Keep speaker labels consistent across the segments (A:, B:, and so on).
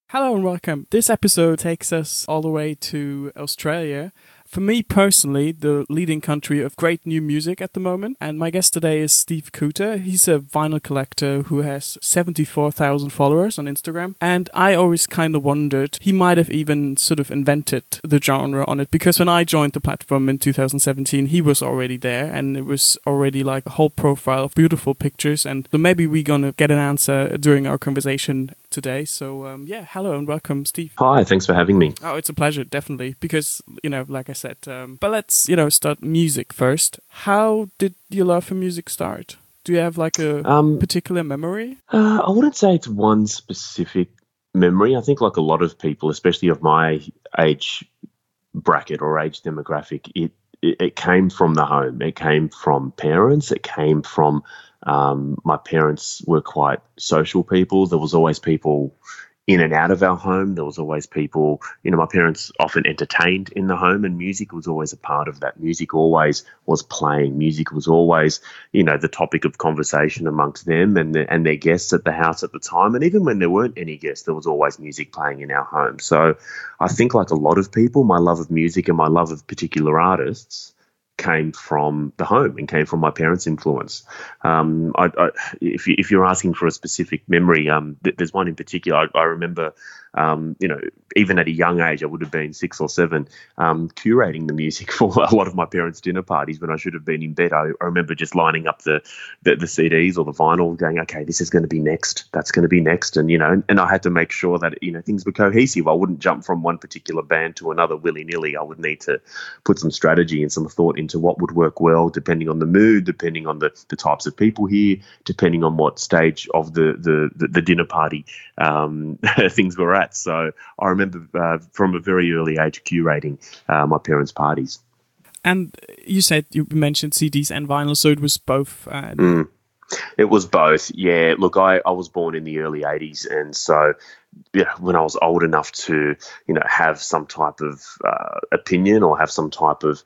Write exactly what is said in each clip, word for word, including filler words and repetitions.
A: Hello and welcome. This episode takes us all the way to Australia. For me personally, the leading country of great new music at the moment. And my guest today is Steve Cooter. He's a vinyl collector who has seventy-four thousand followers on Instagram. And I always kind of wondered, he might have even sort of invented the genre on it. Because when I joined the platform in two thousand seventeen, he was already there. And it was already like a whole profile of beautiful pictures. And so maybe we're going to get an answer during our conversation today. So um, yeah, hello and welcome, Steve.
B: Hi, thanks for having me.
A: Oh, it's a pleasure, definitely. Because, you know, like I said, um, but let's, you know, start music first. How did your love for music start? Do you have like a um, particular memory?
B: Uh, I wouldn't say it's one specific memory. I think like a lot of people, especially of my age bracket or age demographic, it, it, it came from the home. It came from parents. It came from um, my parents were quite social people. There was always people in and out of our home. There was always people, you know, my parents often entertained in the home, and music was always a part of that. Music always was playing. Music was always, you know, the topic of conversation amongst them and, the, and their guests at the house at the time. And even when there weren't any guests, there was always music playing in our home. So I think like a lot of people, my love of music and my love of particular artists came from the home and came from my parents' influence. Um, I, I, if, you, if you're asking for a specific memory, um, th- there's one in particular. I, I remember, um, you know, even at a young age, I would have been six or seven, um, curating the music for a lot of my parents' dinner parties when I should have been in bed. I, I remember just lining up the, the, the C Ds or the vinyl, going, okay, this is going to be next. That's going to be next. And, you know, and, and I had to make sure that, you know, things were cohesive. I wouldn't jump from one particular band to another willy-nilly. I would need to put some strategy and some thought into what would work well, depending on the mood, depending on the, the types of people here, depending on what stage of the the, the, the dinner party um, things were at. So I remember uh, from a very early age curating uh, my parents' parties.
A: And you said you mentioned C Ds and vinyl, so it was both. Uh,
B: mm. It was both, yeah. Look, I, I was born in the early eighties, and so yeah, when I was old enough to, you know, have some type of uh, opinion or have some type of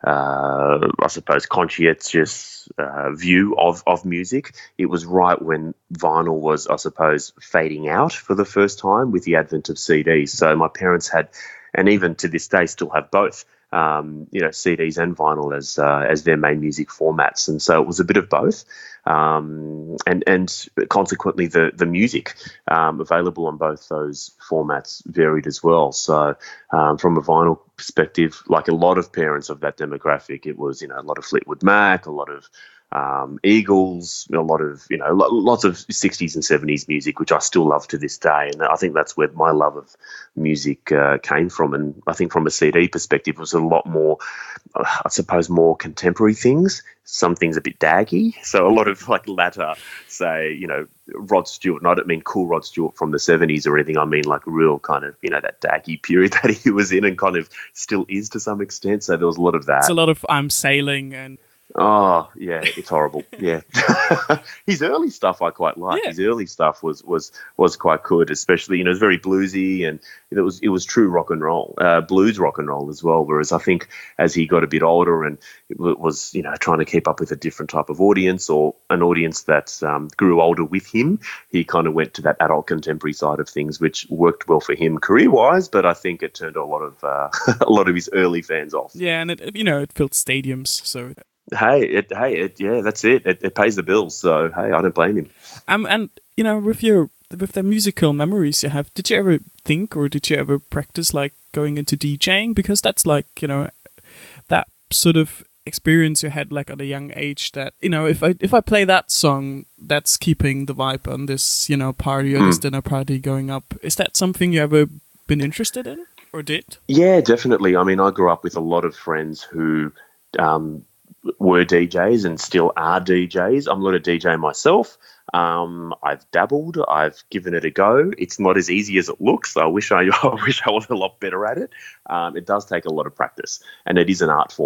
B: Uh, I suppose, conscientious uh, view of, of music. It was right when vinyl was, I suppose, fading out for the first time with the advent of C Ds. So my parents had, and even to this day still have both, um, you know, C Ds and vinyl as uh, as their main music formats. And so it was a bit of both. Um, and and consequently, the the music um, available on both those formats varied as well. So um, from a vinyl perspective, like a lot of parents of that demographic, it was, you know, a lot of Fleetwood Mac, a lot of um, Eagles, a lot of, you know, lots of sixties and seventies music, which I still love to this day. And I think that's where my love of music uh, came from. And I think from a C D perspective, it was a lot more, I suppose, more contemporary things. Some things a bit daggy. So a lot of like latter, say, you know, Rod Stewart, and I don't mean cool Rod Stewart from the seventies or anything. I mean like real kind of, you know, that daggy period that he was in and kind of still is to some extent. So there was a lot of that.
A: It's a lot of I'm Sailing and...
B: Oh, yeah, it's horrible. Yeah. His early stuff I quite liked. Yeah. His early stuff was was was quite good, especially, you know, it was very bluesy, and it was it was true rock and roll, uh, blues rock and roll as well. Whereas I think as he got a bit older and it was, you know, trying to keep up with a different type of audience or an audience that um, grew older with him, he kind of went to that adult contemporary side of things, which worked well for him career-wise, but I think it turned a lot of uh, a lot of his early fans off.
A: Yeah, and it, you know, it filled stadiums, so...
B: Hey, it, hey, it, yeah, that's it. it. It pays the bills, so hey, I don't blame him.
A: Um, and you know, with your with the musical memories you have, did you ever think or did you ever practice like going into DJing? Because that's like, you know, that sort of experience you had like at a young age. That, you know, if I if I play that song, that's keeping the vibe on this, you know, party or mm. this dinner party going up. Is that something you ever been interested in or did?
B: Yeah, definitely. I mean, I grew up with a lot of friends who. Um, were D Js and still are D Js. I'm not a D J myself. Um, I've dabbled. I've given it a go. It's not as easy as it looks. I wish I, I wish I was a lot better at it. Um, it does take a lot of practice, and it is an art form.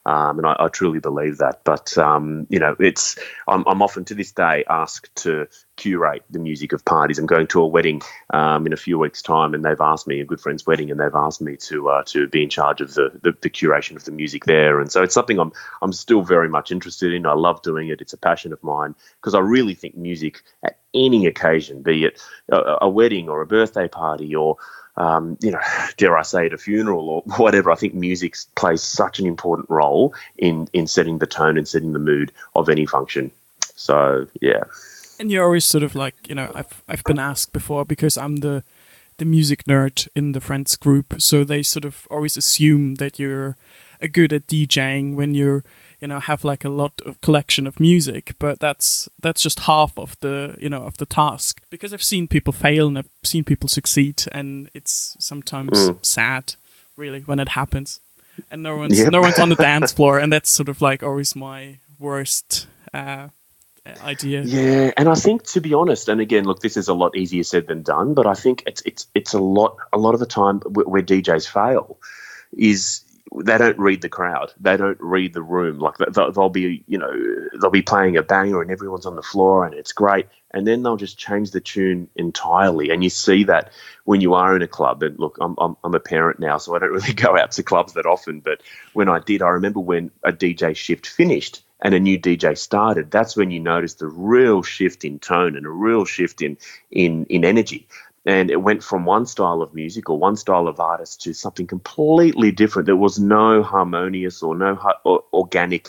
B: Um, and I, I truly believe that. But, um, you know, it's I'm, I'm often to this day asked to curate the music of parties. I'm going to a wedding um, in a few weeks' time, and they've asked me, a good friend's wedding, and they've asked me to uh, to be in charge of the, the, the curation of the music there. And so it's something I'm I'm still very much interested in. I love doing it. It's a passion of mine because I really think music at any occasion, be it a, a wedding or a birthday party or Um, you know, dare I say, at a funeral or whatever, I think music plays such an important role in, in setting the tone and setting the mood of any function. So, yeah.
A: And you're always sort of like, you know, I've I've been asked before because I'm the the music nerd in the friends group, so they sort of always assume that you're a good at DJing when you're, you know, have like a lot of collection of music, but that's that's just half of the, you know, of the task. Because I've seen people fail and I've seen people succeed, and it's sometimes mm. sad, really, when it happens, and no one's yep. no one's on the dance floor, and that's sort of like always my worst uh, idea.
B: Yeah, and I think, to be honest, and again, look, this is a lot easier said than done, but I think it's it's it's a lot a lot of the time where D Js fail is they don't read the crowd. They don't read the room. Like they'll be, you know, they'll be playing a banger and everyone's on the floor and it's great. And then they'll just change the tune entirely. And you see that when you are in a club. And look, I'm I'm, I'm a parent now, so I don't really go out to clubs that often. But when I did, I remember when a D J shift finished and a new D J started. That's when you notice the real shift in tone and a real shift in in in energy. And it went from one style of music or one style of artist to something completely different. There was no harmonious or no or organic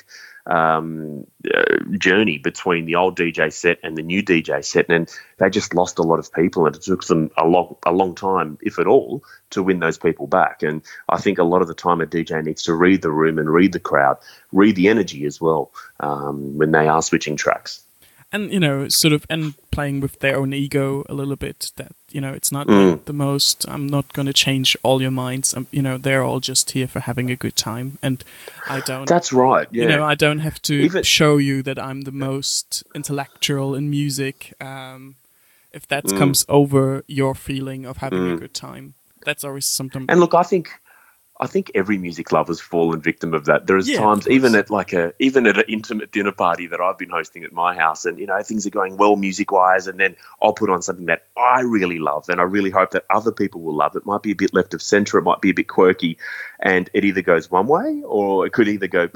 B: um, uh, journey between the old D J set and the new D J set. And they just lost a lot of people, and it took them a long, a long time, if at all, to win those people back. And I think a lot of the time a D J needs to read the room and read the crowd, read the energy as well um, when they are switching tracks.
A: And, you know, sort of, and playing with their own ego a little bit, that, you know, it's not mm. like the most, I'm not going to change all your minds. Um, you know, they're all just here for having a good time. And I don't.
B: That's right. Yeah.
A: You know, I don't have to Even, show you that I'm the most intellectual in music. Um, if that mm. comes over your feeling of having mm. a good time, that's always something.
B: And look, I think. I think every music lover's fallen victim of that. There's
A: yeah,
B: times, even at like a, even at an intimate dinner party that I've been hosting at my house, and you know things are going well music-wise, and then I'll put on something that I really love, and I really hope that other people will love. It might be a bit left of centre, it might be a bit quirky, and it either goes one way, or it could either go,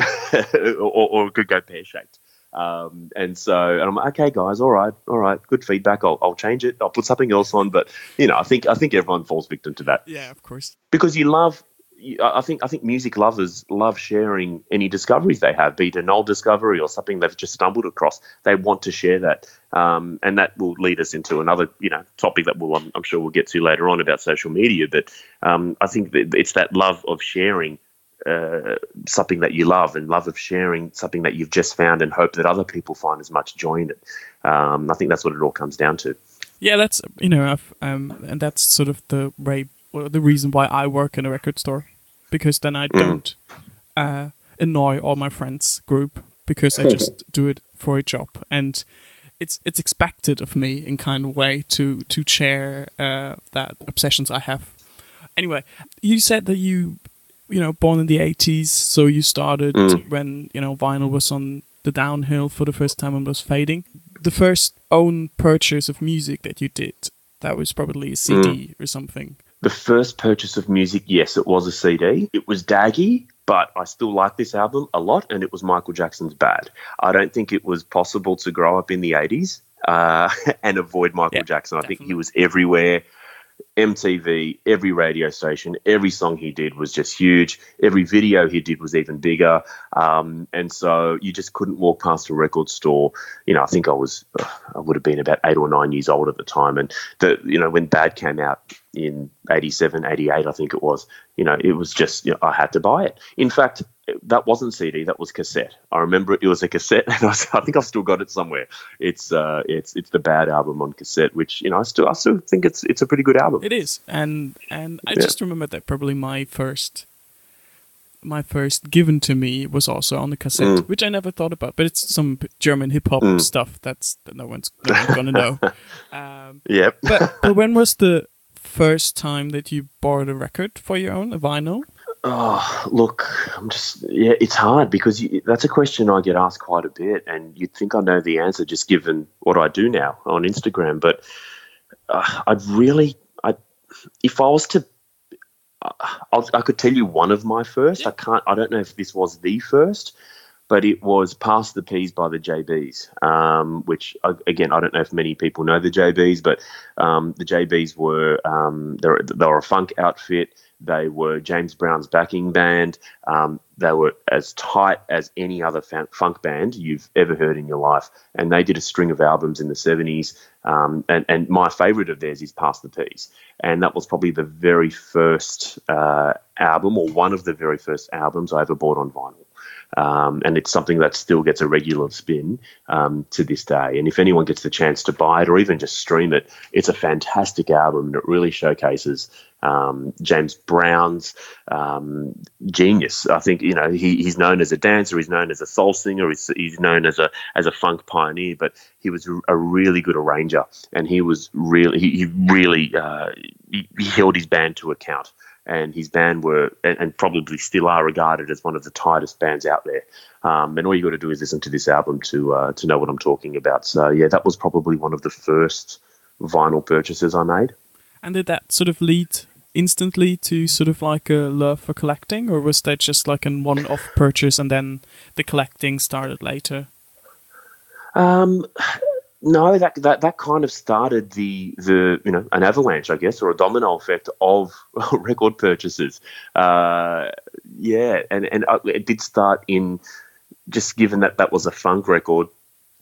B: or, or it could go pear-shaped. Um, and so, and I'm like, okay, guys, all right, all right, good feedback. I'll, I'll change it. I'll put something else on. But you know, I think, I think everyone falls victim to that.
A: Yeah, of course,
B: because you love. I think I think music lovers love sharing any discoveries they have, be it an old discovery or something they've just stumbled across. They want to share that, um, and that will lead us into another, you know, topic that we'll, I'm, I'm sure we'll get to later on about social media. But um, I think that it's that love of sharing uh, something that you love, and love of sharing something that you've just found, and hope that other people find as much joy in it. Um, I think that's what it all comes down to.
A: Yeah, that's you know, I've, um, and that's sort of the way. Well, the reason why I work in a record store, because then I don't mm. uh, annoy all my friends group, because I just do it for a job, and it's it's expected of me in kind of way to to share uh, that obsessions I have. Anyway, you said that you you know born in the eighties, so you started mm. when you know vinyl was on the downhill for the first time and was fading. The first own purchase of music that you did, that was probably a C D mm. or something.
B: The first purchase of music, yes, it was a C D. It was daggy, but I still like this album a lot, and it was Michael Jackson's Bad. I don't think it was possible to grow up in the eighties uh, and avoid Michael yeah, Jackson. I definitely. think he was everywhere. M T V, every radio station, every song he did was just huge. Every video he did was even bigger. Um, and so you just couldn't walk past a record store. You know, I think I was, uh, I would have been about eight or nine years old at the time. And, the, you know, when Bad came out in eighty-seven, eighty-eight, I think it was, you know, it was just, you know, I had to buy it. In fact, that wasn't C D, that was cassette. I remember it, it was a cassette, and I, was, I think I've still got it somewhere. It's uh, it's it's the Bad album on cassette, which you know I still I still think it's it's a pretty good album.
A: It is, and and I
B: yeah.
A: just remember that probably my first my first given to me was also on the cassette, mm. which I never thought about. But it's some German hip hop mm. stuff that's that no one's, no one's gonna know. Um,
B: yep.
A: But but when was the first time that you bought a record for your own, a vinyl?
B: Oh, look, I'm just, yeah, it's hard because you, that's a question I get asked quite a bit, and you'd think I know the answer just given what I do now on Instagram. But uh, I'd really, I, if I was to, uh, I'll, I could tell you one of my first. I can't, I don't know if this was the first, but it was Pass the Peas by the J Bs, um, which, uh, again, I don't know if many people know the J Bs, but um, the J Bs were, um, they were, they were a funk outfit. They were James Brown's backing band. Um, they were as tight as any other funk band you've ever heard in your life. And they did a string of albums in the seventies. Um, and, and my favourite of theirs is Pass the Peas. And that was probably the very first uh, album, or one of the very first albums I ever bought on vinyl. Um, and it's something that still gets a regular spin um, to this day. And if anyone gets the chance to buy it or even just stream it, it's a fantastic album that really showcases um, James Brown's um, genius. I think, you know, he, he's known as a dancer, he's known as a soul singer, he's, he's known as a as a funk pioneer, but he was a really good arranger, and he was really he, he really uh, he, he held his band to account. And his band were, and, and probably still are, regarded as one of the tightest bands out there. Um, and all you got to do is listen to this album to uh, to know what I'm talking about. So yeah, that was probably one of the first vinyl purchases I made.
A: And did that sort of lead instantly to sort of like a love for collecting, or was that just like a one-off purchase and then the collecting started later?
B: Um. No, that, that that kind of started the the you know an avalanche, I guess, or a domino effect of record purchases. Uh, yeah, and and it did start in, just given that that was a funk record.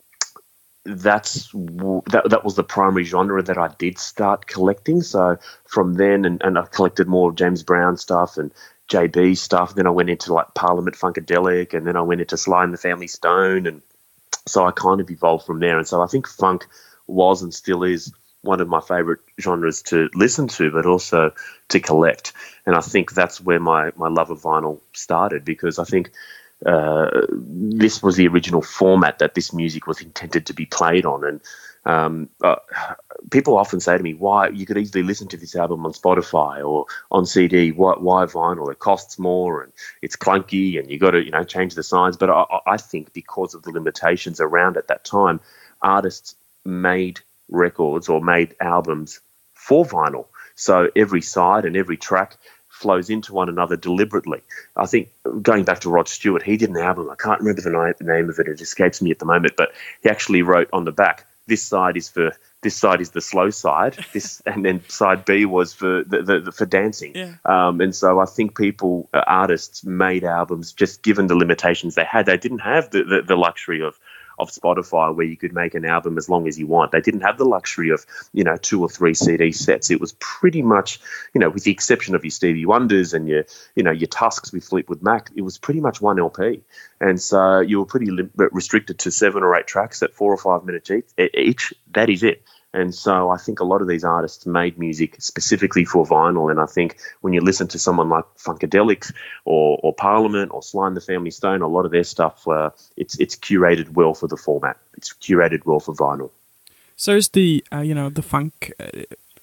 B: That's that that was the primary genre that I did start collecting. So from then, and, and I collected more of James Brown stuff and J B stuff. Then I went into like Parliament Funkadelic, and then I went into Sly and the Family Stone, and so I kind of evolved from there. And so I think funk was and still is one of my favourite genres to listen to, but also to collect. And I think that's where my, my love of vinyl started, because I think uh, this was the original format that this music was intended to be played on. And um, uh, people often say to me, why, you could easily listen to this album on Spotify or on C D, why, why vinyl? It costs more and it's clunky and you got to, you know, change the sides. But I, I think because of the limitations around at that time, artists made records or made albums for vinyl. So every side and every track flows into one another deliberately. I think, going back to Rod Stewart, he did an album, I can't remember the name of it, it escapes me at the moment, but he actually wrote on the back, this side is for this side is the slow side. This and then side B was for the, the, the for dancing.
A: Yeah.
B: Um, and so I think people, uh, artists, made albums just given the limitations they had. They didn't have the, the, the luxury of of Spotify where you could make an album as long as you want. They didn't have the luxury of, you know, two or three C D sets. It was pretty much, you know, with the exception of your Stevie Wonders and your, you know, your Tusks with Fleetwood Mac, it was pretty much one L P. And so you were pretty li- restricted to seven or eight tracks at four or five minutes each. each. That is it. And so I think a lot of these artists made music specifically for vinyl. And I think when you listen to someone like Funkadelic or, or Parliament or Sly and the Family Stone, a lot of their stuff, uh, it's it's curated well for the format. It's curated well for vinyl.
A: So is the, uh, you know, the funk uh,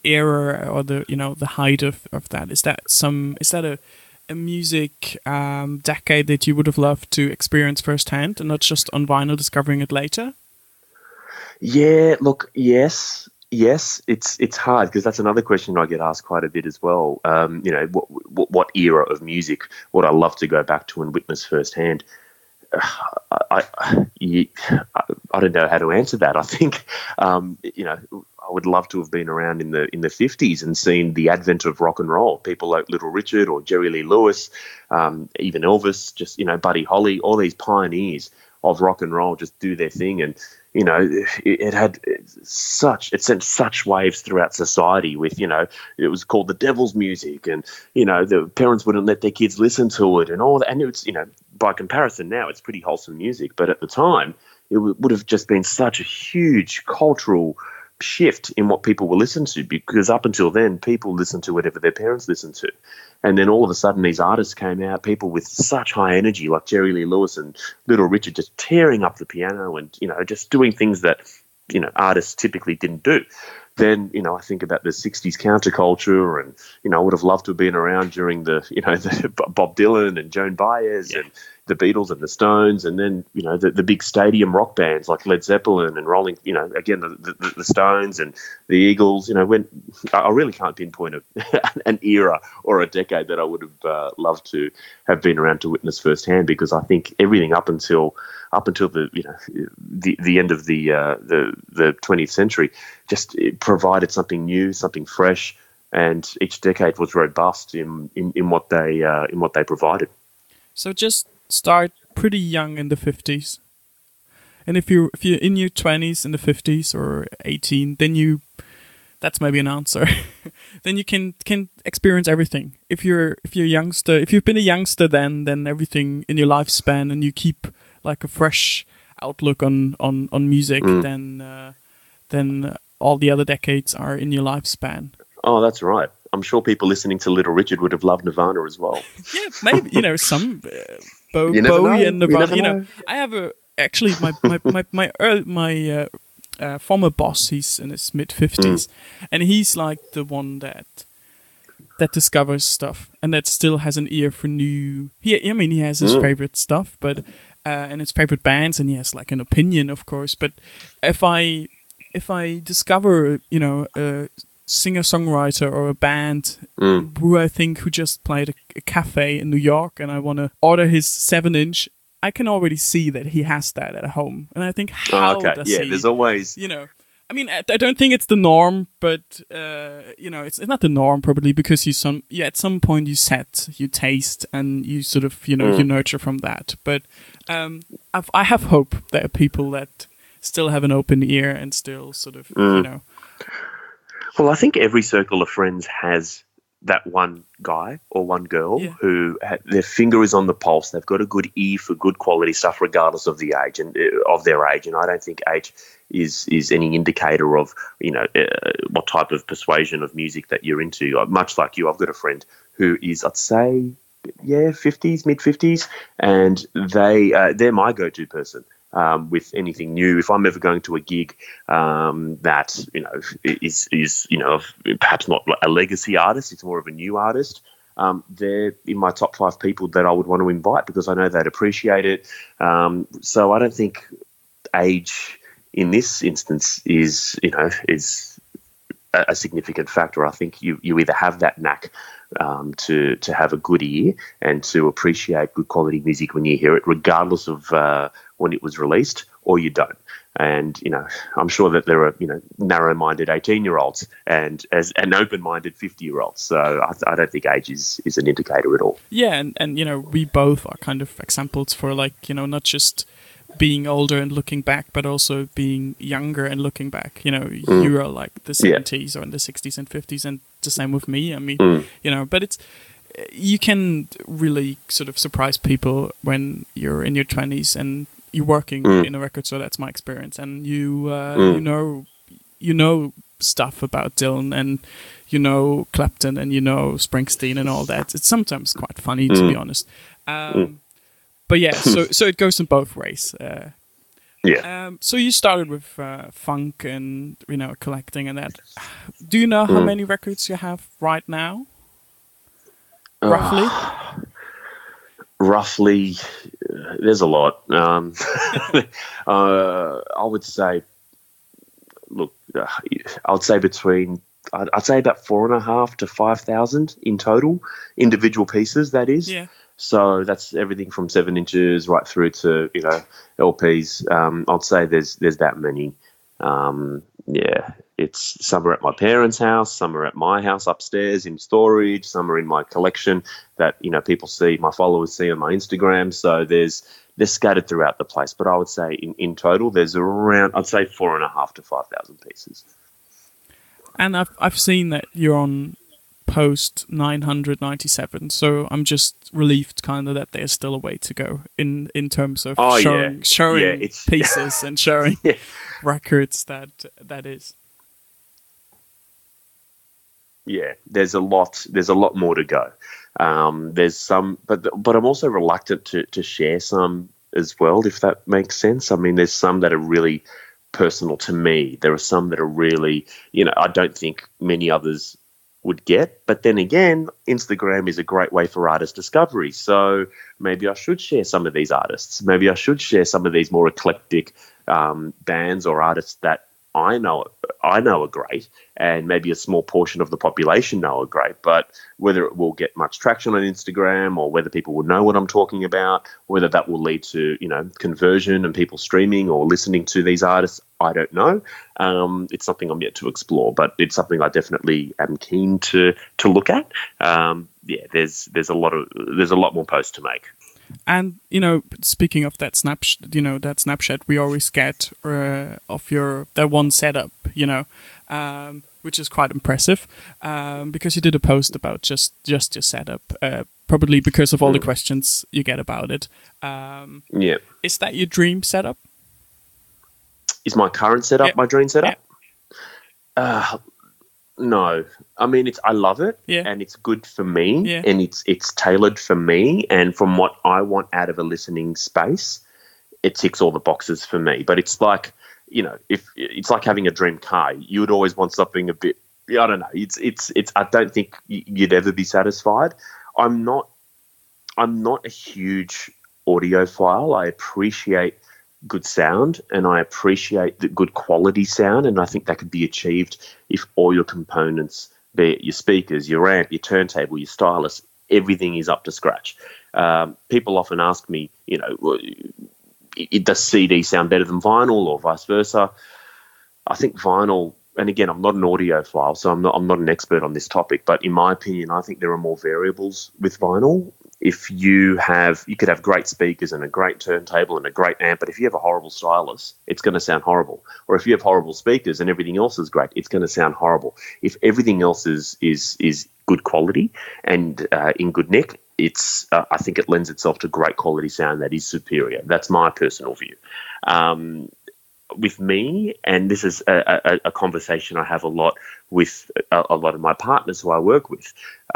A: era or the, you know, the height of, of that, is that some, is that a, a music um, decade that you would have loved to experience firsthand and not just on vinyl discovering it later?
B: Yeah, look, yes, yes. It's it's hard because that's another question I get asked quite a bit as well. Um, you know, what, what, what era of music would I love to go back to and witness firsthand? Uh, I, I, you, I don't know how to answer that. I think, um, you know, I would love to have been around in the in the fifties and seen the advent of rock and roll. People like Little Richard or Jerry Lee Lewis, um, even Elvis, just, you know, Buddy Holly, all these pioneers of rock and roll just do their thing. And, you know, it, it had such, it sent such waves throughout society with, you know, it was called the devil's music, and, you know, the parents wouldn't let their kids listen to it and all that. And it's, you know, by comparison now, it's pretty wholesome music. But at the time, it w- would have just been such a huge cultural shift in what people were listening to, because up until then, people listened to whatever their parents listened to. And then all of a sudden, these artists came out, people with such high energy like Jerry Lee Lewis and Little Richard, just tearing up the piano and, you know, just doing things that, you know, artists typically didn't do. then, you know, I think about the sixties counterculture, and, you know, I would have loved to have been around during the, you know, the Bob Dylan and Joan Baez yeah. and the Beatles and the Stones, and then, you know, the, the big stadium rock bands like Led Zeppelin and Rolling, you know, again, the, the, the Stones and the Eagles. You know, when I really can't pinpoint a, an era or a decade that I would have uh, loved to have been around to witness firsthand, because I think everything up until up until the, you know, the the end of the uh, the the twentieth century just it provided something new, something fresh, and each decade was robust in in, in what they uh, in what they provided.
A: So just start pretty young in the fifties, and if you're if you're in your twenties in the fifties or eighteen, then you that's maybe an answer. Then you can can experience everything. If you're if you're a youngster, if you've been a youngster, then then everything in your lifespan, and you keep like a fresh outlook on on on music, mm. then uh, then all the other decades are in your lifespan.
B: Oh, that's right. I'm sure people listening to Little Richard would have loved Nirvana as well.
A: Yeah, maybe, you know, some uh, Bo, Bowie and Nirvana. You, you know, know, I have a actually my my my my, early, my uh, uh, former boss. He's in his mid fifties, mm. and he's like the one that that discovers stuff and that still has an ear for new. He, I mean, he has his mm. favorite stuff, but uh, and his favorite bands, and he has like an opinion, of course. But if I if I discover, you know, a singer-songwriter or a band mm. who I think who just played a, a cafe in New York, and I want to order his seven-inch, I can already see that he has that at home. And I think, how oh, okay. does
B: yeah,
A: he...
B: there's always...
A: You know, I mean, I, I don't think it's the norm, but, uh, you know, it's, it's not the norm probably, because you some yeah, at some point you set, you taste, and you sort of, you know, mm. you nurture from that. But um, I've, I have hope there are people that still have an open ear and still sort of, mm. you know...
B: Well, I think every circle of friends has that one guy or one girl yeah. who ha- their finger is on the pulse. They've got a good ear for good quality stuff, regardless of the age and uh, of their age. And I don't think age is is any indicator of, you know, uh, what type of persuasion of music that you're into. Uh, much like you, I've got a friend who is, I'd say, yeah, fifties, mid fifties, and they uh, they're my go-to person. Um, with anything new, if I'm ever going to a gig um, that, you know, is is you know perhaps not a legacy artist, it's more of a new artist, um, they're in my top five people that I would want to invite, because I know they'd appreciate it. Um, so I don't think age in this instance is, you know, is a, a significant factor. I think you you either have that knack Um, to to have a good ear and to appreciate good quality music when you hear it, regardless of uh, when it was released, or you don't. And, you know, I'm sure that there are, you know, narrow-minded eighteen-year-olds and as an open-minded fifty-year-olds. So I, I don't think age is, is an indicator at all.
A: Yeah, and, and, you know, we both are kind of examples for, like, you know, not just being older and looking back, but also being younger and looking back. You know, mm. you are like the seventies yeah. or in the sixties and fifties, and the same with me. I mean, mm. you know, but it's, you can really sort of surprise people when you're in your twenties and you're working mm. in a record store. That's my experience. And you, uh, mm. you know, you know stuff about Dylan, and you know Clapton, and you know Springsteen and all that. It's sometimes quite funny, mm. to be honest. Um, mm. But yeah, so so it goes in both ways. Uh,
B: yeah.
A: Um, so you started with uh, funk and, you know, collecting and that. Do you know how mm. many records you have right now? Roughly.
B: Uh, roughly, uh, there's a lot. Um, uh, I would say, look, uh, I would say between. I'd, I'd say about four and a half to five thousand in total, individual pieces. That is.
A: Yeah.
B: So that's everything from seven inches right through to, you know, L Ps. Um, I'd say there's there's that many. Um, yeah, it's some are at my parents' house, some are at my house upstairs in storage, some are in my collection that, you know, people see, my followers see on my Instagram. So there's they're scattered throughout the place. But I would say in, in total there's around, I'd say four and a half to five thousand pieces.
A: And I've I've seen that you're on post nine hundred ninety-seven, so I'm just relieved kind of that there's still a way to go in in terms of
B: oh,
A: showing
B: yeah.
A: showing
B: yeah,
A: pieces and showing
B: yeah.
A: records that that is.
B: Yeah, there's a lot there's a lot more to go. Um, there's some, but but I'm also reluctant to to share some as well, if that makes sense. I mean, there's some that are really personal to me. There are some that are really, you know, I don't think many others would get. But then again, Instagram is a great way for artist discovery. So maybe I should share some of these artists. Maybe I should share some of these more eclectic um, bands or artists that I know I know are great, and maybe a small portion of the population know are great. But whether it will get much traction on Instagram, or whether people will know what I'm talking about, whether that will lead to, you know, conversion and people streaming or listening to these artists, I don't know. Um, it's something I'm yet to explore, but it's something I definitely am keen to to look at. Um, yeah, there's there's a lot of there's a lot more posts to make.
A: And, you know, speaking of that snap, you know, that Snapchat we always get uh, of your, that one setup, you know, um, which is quite impressive, um, because you did a post about just, just your setup, uh, probably because of all mm. the questions you get about it. Um,
B: yeah.
A: Is that your dream setup?
B: Is my current setup
A: yeah.
B: my dream setup?
A: Yeah.
B: Uh, No, I mean, it's I love it,
A: yeah.
B: and it's good for me,
A: yeah.
B: and it's it's tailored for me and from what I want out of a listening space. It ticks all the boxes for me. But it's like, you know, if it's like having a dream car, you would always want something a bit. I don't know. It's it's it's. I don't think you'd ever be satisfied. I'm not. I'm not a huge audiophile. I appreciate good sound, and I appreciate the good quality sound, and I think that could be achieved if all your components, be it your speakers, your amp, your turntable, your stylus, everything is up to scratch. Um, people often ask me, you know, does C D sound better than vinyl or vice versa? I think vinyl, and again, I'm not an audiophile, so I'm not I'm not an expert on this topic, but in my opinion, I think there are more variables with vinyl. If you have, you could have great speakers and a great turntable and a great amp, but if you have a horrible stylus, it's going to sound horrible. Or if you have horrible speakers and everything else is great, it's going to sound horrible. If everything else is is is good quality and uh, in good nick, it's uh, I think it lends itself to great quality sound that is superior. That's my personal view. Um, with me, and this is a, a, a conversation I have a lot with a, a lot of my partners who I work with.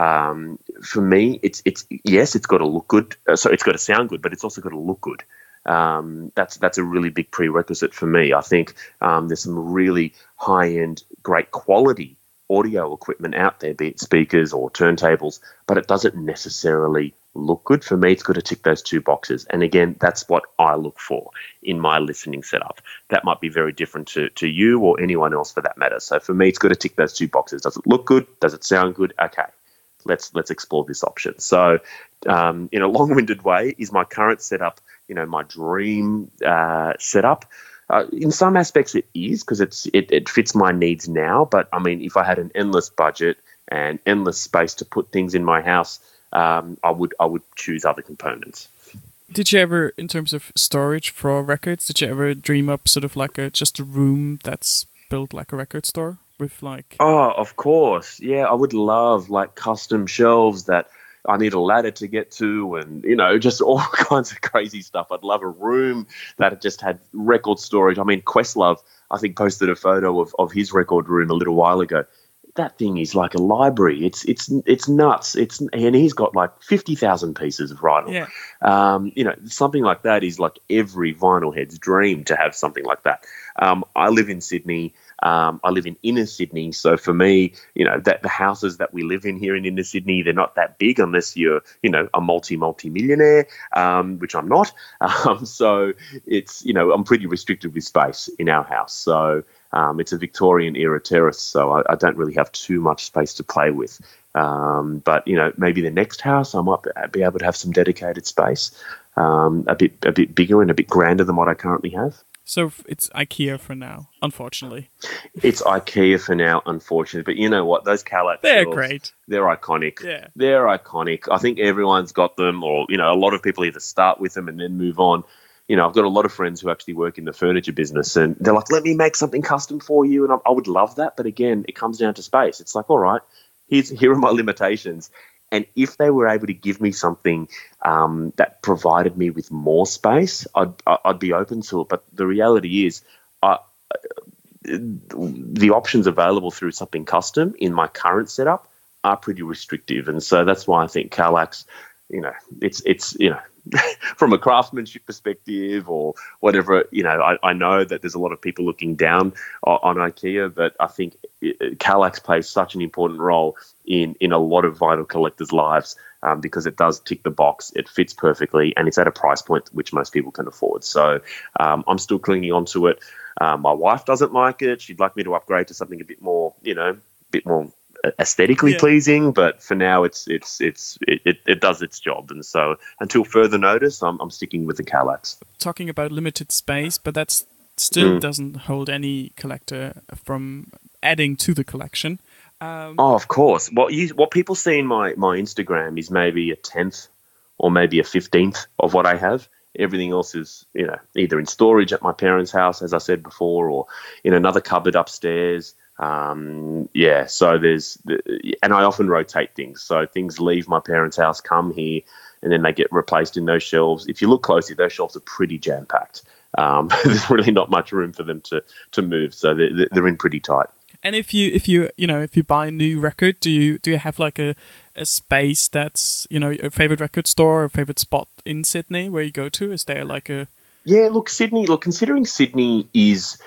B: Um, for me, it's it's yes, it's got to look good. Uh, so it's got to sound good, but it's also got to look good. Um, that's that's a really big prerequisite for me. I think um, there's some really high end, great quality audio equipment out there, be it speakers or turntables, but it doesn't necessarily look good. For me, it's got to tick those two boxes. And again, that's what I look for in my listening setup. That might be very different to, to you or anyone else for that matter. So for me, it's got to tick those two boxes. Does it look good? Does it sound good? Okay, let's let's explore this option. So um, in a long-winded way, is my current setup, you know, my dream uh, setup? Uh, in some aspects it is, because it's it, it fits my needs now. But I mean, if I had an endless budget and endless space to put things in my house, um, I would I would choose other components.
A: Did you ever, in terms of storage for records, did you ever dream up sort of like a just a room that's built like a record store with like?
B: Oh, of course, yeah. I would love like custom shelves that I need a ladder to get to, and, you know, just all kinds of crazy stuff. I'd love a room that just had record storage. I mean, Questlove, I think, posted a photo of, of his record room a little while ago. That thing is like a library. It's it's it's nuts. It's and he's got like fifty thousand pieces of vinyl.
A: Yeah.
B: Um, you know, something like that is like every vinyl head's dream to have something like that. Um, I live in Sydney. Um, I live in inner Sydney, so for me, you know, that the houses that we live in here in inner Sydney, they're not that big unless you're, you know, a multi multi millionaire, um, which I'm not. Um, so it's, you know, I'm pretty restricted with space in our house. So um, it's a Victorian era terrace, so I, I don't really have too much space to play with. Um, but you know, maybe the next house I might be able to have some dedicated space, um, a bit a bit bigger and a bit grander than what I currently have.
A: So it's IKEA for now, unfortunately.
B: It's IKEA for now, unfortunately. But you know what? Those Kallax
A: They're
B: shelves,
A: great.
B: They're iconic.
A: Yeah.
B: They're iconic. I think everyone's got them, or, you know, a lot of people either start with them and then move on. You know, I've got a lot of friends who actually work in the furniture business, and they're like, let me make something custom for you. And I, I would love that. But again, it comes down to space. It's like, all right, here's, here are my limitations. And if they were able to give me something um, that provided me with more space, I'd, I'd be open to it. But the reality is, I, the options available through something custom in my current setup are pretty restrictive. And so that's why I think Kallax, you know, it's, it's you know, from a craftsmanship perspective or whatever, you know, I, I know that there's a lot of people looking down on, on IKEA, but I think it, Kallax plays such an important role in, in a lot of vinyl collectors' lives um, because it does tick the box, it fits perfectly, and it's at a price point which most people can afford. So um, I'm still clinging on to it. Um, my wife doesn't like it. She'd like me to upgrade to something a bit more, you know, a bit more aesthetically yeah. pleasing, but for now it's it's it's it, it, it does its job, and so until further notice I'm, I'm sticking with the Kallax.
A: Talking about limited space, but that still
B: mm.
A: doesn't hold any collector from adding to the collection. Um,
B: oh of course, what you what people see in my my Instagram is maybe a tenth or maybe a fifteenth of what I have. Everything else is, you know, either in storage at my parents' house, as I said before, or in another cupboard upstairs. Um, yeah, so there's, and I often rotate things. So things leave my parents' house, come here, and then they get replaced in those shelves. If you look closely, those shelves are pretty jam-packed. Um, there's really not much room for them to, to move, so they're, they're in pretty tight.
A: And if you, if you, you know, if you buy a new record, do you do you have like a, a space that's, you know, a favorite record store or a favorite spot in Sydney where you go to? Is there like a?
B: Yeah, look, Sydney. Look, considering Sydney is,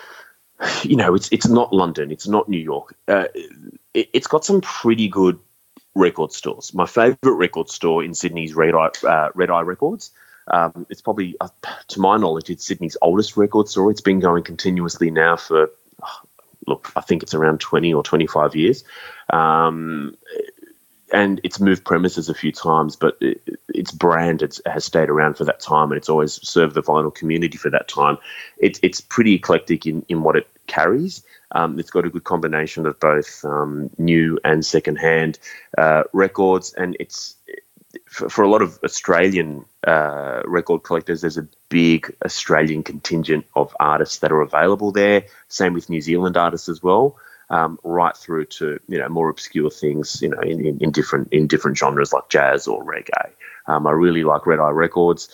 B: you know, it's it's not London, it's not New York. Uh, it, it's got some pretty good record stores. My favourite record store in Sydney is Red Eye, uh, Red Eye Records. Um, it's probably, uh, to my knowledge, it's Sydney's oldest record store. It's been going continuously now for, oh, look, I think it's around twenty or twenty-five years. Um, and it's moved premises a few times, but it, its brand it's, has stayed around for that time, and it's always served the vinyl community for that time. It, it's pretty eclectic in, in what it carries. Um, it's got a good combination of both um, new and secondhand uh, records, and it's for, for a lot of Australian uh, record collectors, there's a big Australian contingent of artists that are available there. Same with New Zealand artists as well. Um, right through to, you know, more obscure things, you know, in, in, in different in different genres like jazz or reggae. Um, I really like Red Eye Records.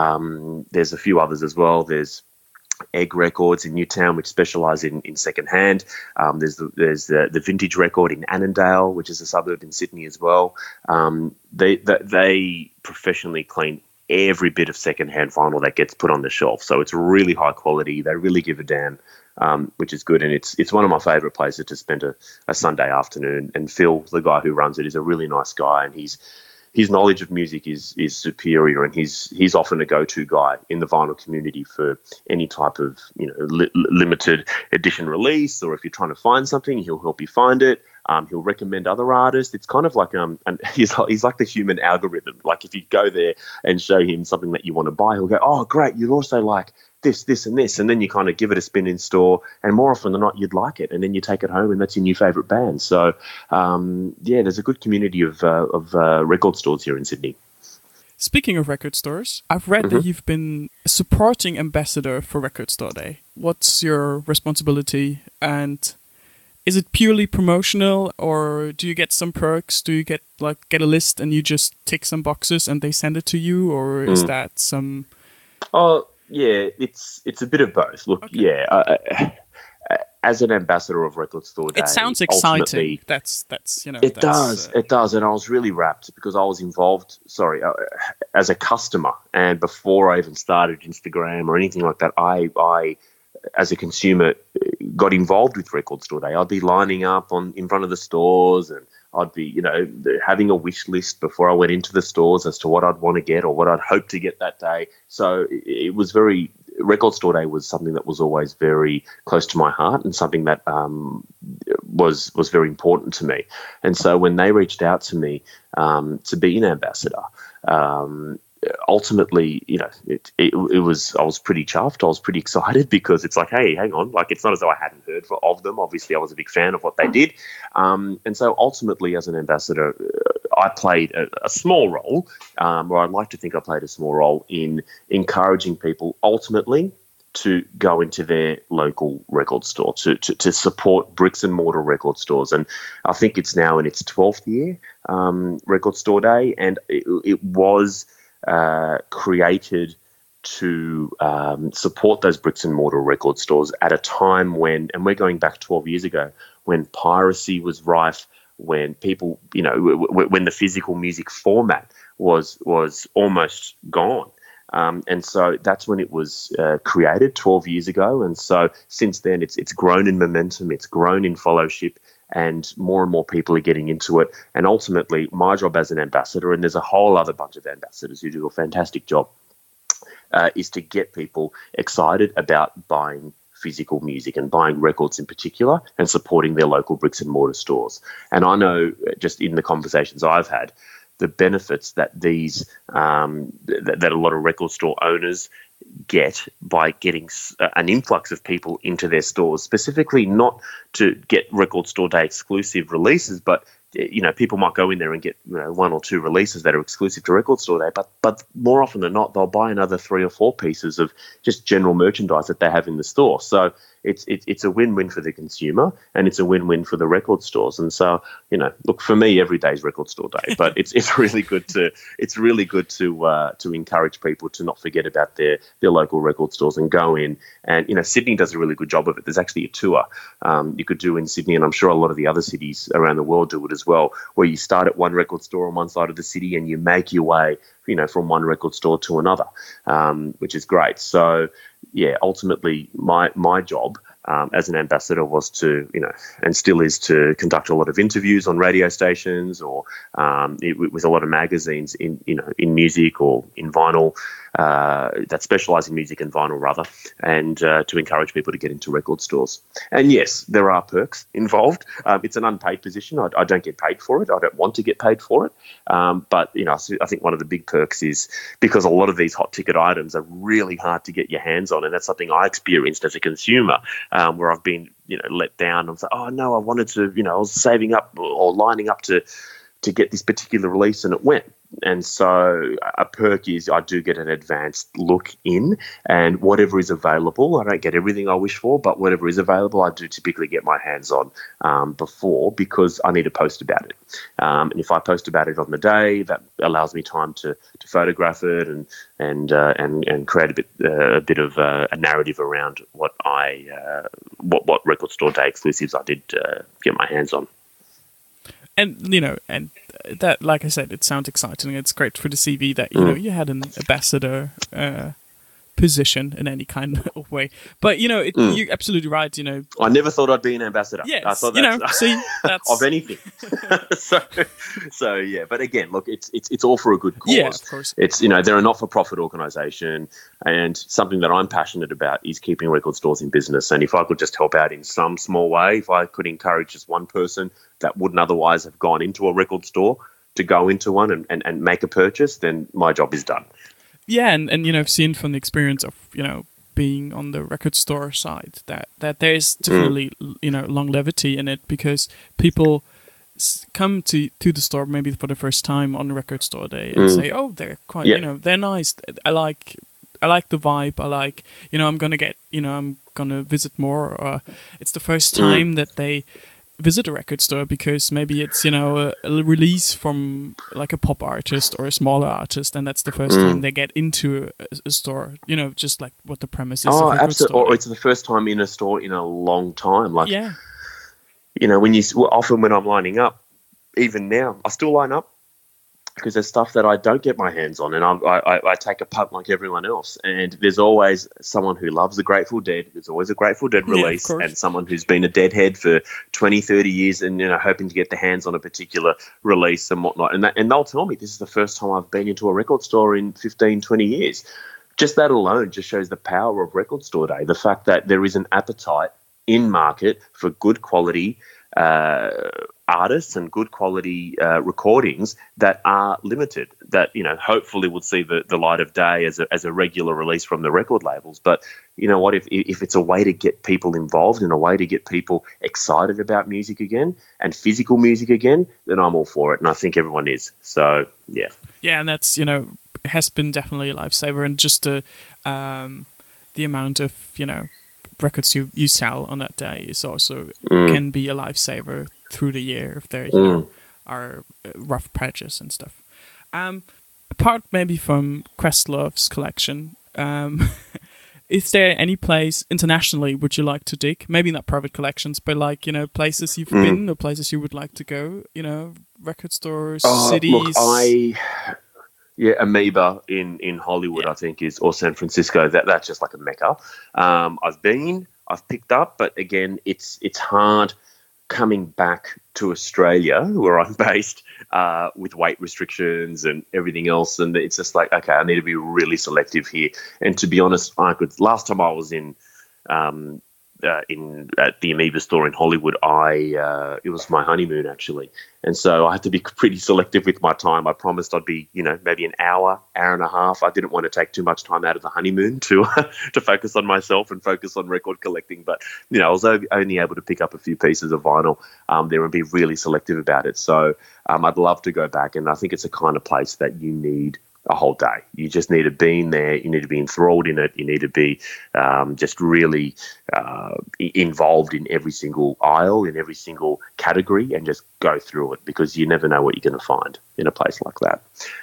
B: Um, there's a few others as well. There's Egg Records in Newtown, which specialise in, in secondhand. Um, there's the, there's the, the Vintage Record in Annandale, which is a suburb in Sydney as well. Um, they, they they professionally clean every bit of secondhand vinyl that gets put on the shelf, so it's really high quality. They really give a damn. Um, which is good, and it's it's one of my favourite places to spend a, a Sunday afternoon. And Phil, the guy who runs it, is a really nice guy, and he's his knowledge of music is is superior, and he's he's often a go-to guy in the vinyl community for any type of, you know, li- limited edition release, or if you're trying to find something, he'll help you find it. Um, he'll recommend other artists. It's kind of like um, and he's he's like the human algorithm. Like if you go there and show him something that you want to buy, he'll go, "Oh, great! You'd also like this, this, and this," and then you kind of give it a spin in store, and more often than not, you'd like it, and then you take it home, and that's your new favourite band. So, um, yeah, there's a good community of uh, of uh, record stores here in Sydney.
A: Speaking of record stores, I've read mm-hmm. that you've been a supporting ambassador for Record Store Day. What's your responsibility, and is it purely promotional, or do you get some perks? Do you get like get a list and you just tick some boxes and they send it to you, or is mm. that some?
B: Oh. Yeah, it's it's a bit of both. Look, okay. yeah, uh, uh, as an ambassador of Record Store Day,
A: it sounds exciting. That's that's you know.
B: It
A: that's,
B: does,
A: uh,
B: it does, and I was really rapt because I was involved. Sorry, uh, as a customer, and before I even started Instagram or anything like that, I I as a consumer got involved with Record Store Day. I'd be lining up on in front of the stores, and I'd be, you know, having a wish list before I went into the stores as to what I'd want to get or what I'd hope to get that day. So it was very, Record Store Day was something that was always very close to my heart, and something that um, was was very important to me. And so when they reached out to me um, to be an ambassador, um, ultimately, you know, it, it it was, I was pretty chuffed. I was pretty excited because it's like, hey, hang on, like it's not as though I hadn't heard for, of them. Obviously, I was a big fan of what they did. Um, and so ultimately, as an ambassador, uh, I played a, a small role, um, or I'd like to think I played a small role in encouraging people ultimately to go into their local record store, to, to, to support bricks and mortar record stores. And I think it's now in its twelfth year, um, Record Store Day, and it, it was Uh, created to um, support those bricks and mortar record stores at a time when, and we're going back twelve years ago, when piracy was rife, when people, you know, w- w- when the physical music format was was almost gone. Um, and so that's when it was uh, created twelve years ago. And so since then, it's it's grown in momentum, it's grown in fellowship, and more and more people are getting into it. And ultimately, my job as an ambassador, and there's a whole other bunch of ambassadors who do a fantastic job, uh, is to get people excited about buying physical music and buying records in particular, and supporting their local bricks and mortar stores. And I know, just in the conversations I've had, the benefits that these um, th- that a lot of record store owners get by getting an influx of people into their stores, specifically not to get record store day exclusive releases, but you know, people might go in there and get, you know, one or two releases that are exclusive to Record Store Day, but but more often than not, they'll buy another three or four pieces of just general merchandise that they have in the store. So it's it's it's a win-win for the consumer, and it's a win-win for the record stores. And so, you know, look, for me, every day is Record Store Day, but it's it's really good to it's really good to uh, to encourage people to not forget about their their local record stores and go in. And you know, Sydney does a really good job of it. There's actually a tour um, you could do in Sydney, and I'm sure a lot of the other cities around the world do it as well, where you start at one record store on one side of the city and you make your way, you know, from one record store to another, um, which is great. So, yeah, ultimately my my job um, as an ambassador was to, you know, and still is to conduct a lot of interviews on radio stations or um, it, with a lot of magazines in, you know, in music or in vinyl uh, that specialise in music and vinyl rather, and uh, to encourage people to get into record stores. And yes, there are perks involved. Um, it's an unpaid position. I, I don't get paid for it. I don't want to get paid for it. Um, but, you know, I think one of the big perks is because a lot of these hot ticket items are really hard to get your hands on. And that's something I experienced as a consumer um, where I've been, you know, let down. I was like, oh, no, I wanted to, you know, I was saving up or lining up to to get this particular release and it went. And so a perk is I do get an advanced look in, and whatever is available, I don't get everything I wish for, but whatever is available, I do typically get my hands on um, before, because I need to post about it. Um, and if I post about it on the day, that allows me time to to photograph it and and uh, and and create a bit uh, a bit of uh, a narrative around what I uh, what what Record Store Day exclusives I did uh, get my hands on.
A: And, you know, and that, like I said, it sounds exciting. It's great for the C V that, you mm. know, you had an ambassador uh, position in any kind of way. But, you know, it, mm. you're absolutely right, you know.
B: I never thought I'd be an ambassador.
A: Yes,
B: I thought
A: you know, see, that's...
B: of anything. so, so, yeah. But again, look, it's it's it's all for a good cause.
A: Yeah, of course.
B: It's, you know, they're a not-for-profit organisation, and something that I'm passionate about is keeping record stores in business. And if I could just help out in some small way, if I could encourage just one person that wouldn't otherwise have gone into a record store to go into one and, and, and make a purchase, then my job is done.
A: Yeah, and, and you know, I've seen from the experience of, you know, being on the record store side that, that there's definitely, mm. you know, longevity in it, because people s- come to, to the store maybe for the first time on the Record Store Day and mm. say, oh, they're quite, yeah. you know, they're nice. I like... I like the vibe. I like, you know, I'm going to get, you know, I'm going to visit more. Or it's the first time mm. that they visit a record store because maybe it's, you know, a, a release from like a pop artist or a smaller artist, and that's the first mm. time they get into a, a store, you know, just like what the premise is.
B: Oh, absolutely. Or it's the first time in a store in a long time. Like,
A: yeah.
B: you know, when you, often when I'm lining up, even now, I still line up, because there's stuff that I don't get my hands on, and I, I, I take a punt like everyone else. And there's always someone who loves the Grateful Dead. There's always a Grateful Dead release, yeah, and someone who's been a Deadhead for twenty, thirty years and, you know, hoping to get their hands on a particular release and whatnot. And, that, and they'll tell me, this is the first time I've been into a record store in fifteen, twenty years. Just that alone just shows the power of Record Store Day, the fact that there is an appetite in market for good quality uh, artists and good quality uh, recordings that are limited, that, you know, hopefully would see the, the light of day as a, as a regular release from the record labels. But you know what, if if it's a way to get people involved and a way to get people excited about music again and physical music again, then I'm all for it, and I think everyone is. So yeah.
A: Yeah, and that's, you know, has been definitely a lifesaver, and just the um, the amount of, you know, records you, you sell on that day is also mm. can be a lifesaver through the year if there, you mm. know, are rough patches and stuff. Um, apart maybe from Questlove's collection, um, is there any place internationally would you like to dig? Maybe not private collections, but like, you know, places you've mm. been or places you would like to go, you know, record stores,
B: oh,
A: cities?
B: Look, I... Yeah, Amoeba in, in Hollywood, yeah. I think, is, or San Francisco. That that's just like a mecca. Um, I've been, I've picked up, but again, it's it's hard coming back to Australia, where I'm based, uh, with weight restrictions and everything else. And it's just like, okay, I need to be really selective here. And to be honest, I could. Last time I was in. Um, Uh, in at the Amoeba store in Hollywood, I uh, it was my honeymoon actually, and so I had to be pretty selective with my time. I promised I'd be, you know, maybe an hour, hour and a half. I didn't want to take too much time out of the honeymoon to to focus on myself and focus on record collecting. But you know, I was only able to pick up a few pieces of vinyl um, there and be really selective about it. So um, I'd love to go back, and I think it's a kind of place that you need a whole day. You just need to be in there. You need to be enthralled in it. You need to be um, just really uh, involved in every single aisle, in every single category, and just go through it, because you never know what you're going to find in a place like that.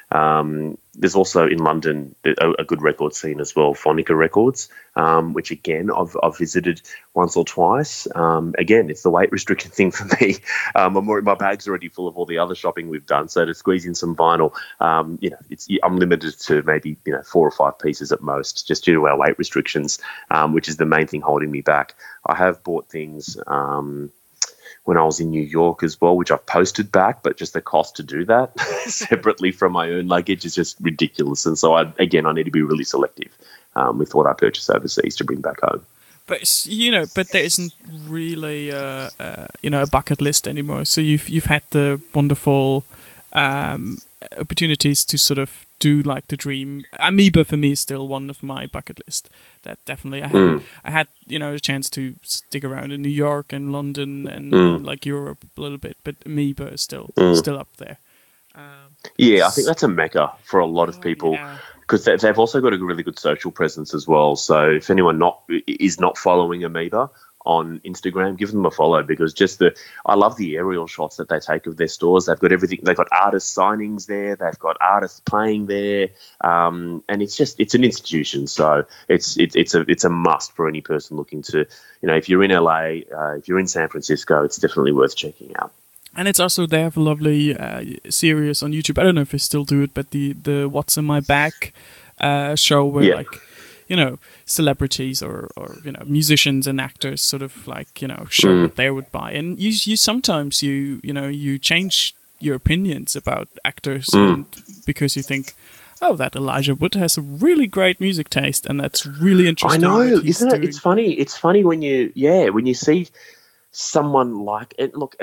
B: Um, there's also in London a, a good record scene as well, Phonica Records, um, which again I've, I've visited once or twice. Um, again, it's the weight restriction thing for me. Um, I'm already, my bag's already full of all the other shopping we've done, so to squeeze in some vinyl, um, you know, it's I'm limited to maybe you know four or five pieces at most, just due to our weight restrictions, um, which is the main thing holding me back. I have bought things. Um, when I was in New York as well, which I've posted back, but just the cost to do that separately from my own luggage is just ridiculous. And so, I, again, I need to be really selective um, with what I purchase overseas to bring back home.
A: But, you know, but there isn't really, uh, uh, you know, a bucket list anymore. So you've, you've had the wonderful um, opportunities to sort of do like the dream. Amoeba for me is still one of my bucket list. That definitely I had. Mm. I had you know a chance to stick around in New York and London and mm. like Europe a little bit, but Amoeba is still mm. still up there. Um,
B: yeah, I think that's a mecca for a lot of people, because yeah. they've also got a really good social presence as well. So if anyone not is not following Amoeba on Instagram, give them a follow, because just the I love the aerial shots that they take of their stores. They've got everything. They've got artist signings there. They've got artists playing there, um, and it's just it's an institution. So it's it's it's a it's a must for any person looking to, you know, if you're in L A, uh, if you're in San Francisco, it's definitely worth checking out.
A: And it's also, they have a lovely uh, series on YouTube. I don't know if they still do it, but the the What's in My Bag uh, show where yeah. like. you know, celebrities or, or, you know, musicians and actors sort of like, you know, show mm. what they would buy. And you, you sometimes you, you know, you change your opinions about actors mm. and because you think, oh, that Elijah Wood has a really great music taste and that's really interesting.
B: I know, isn't it? Doing. It's funny. It's funny when you, yeah, when you see someone like it. Look,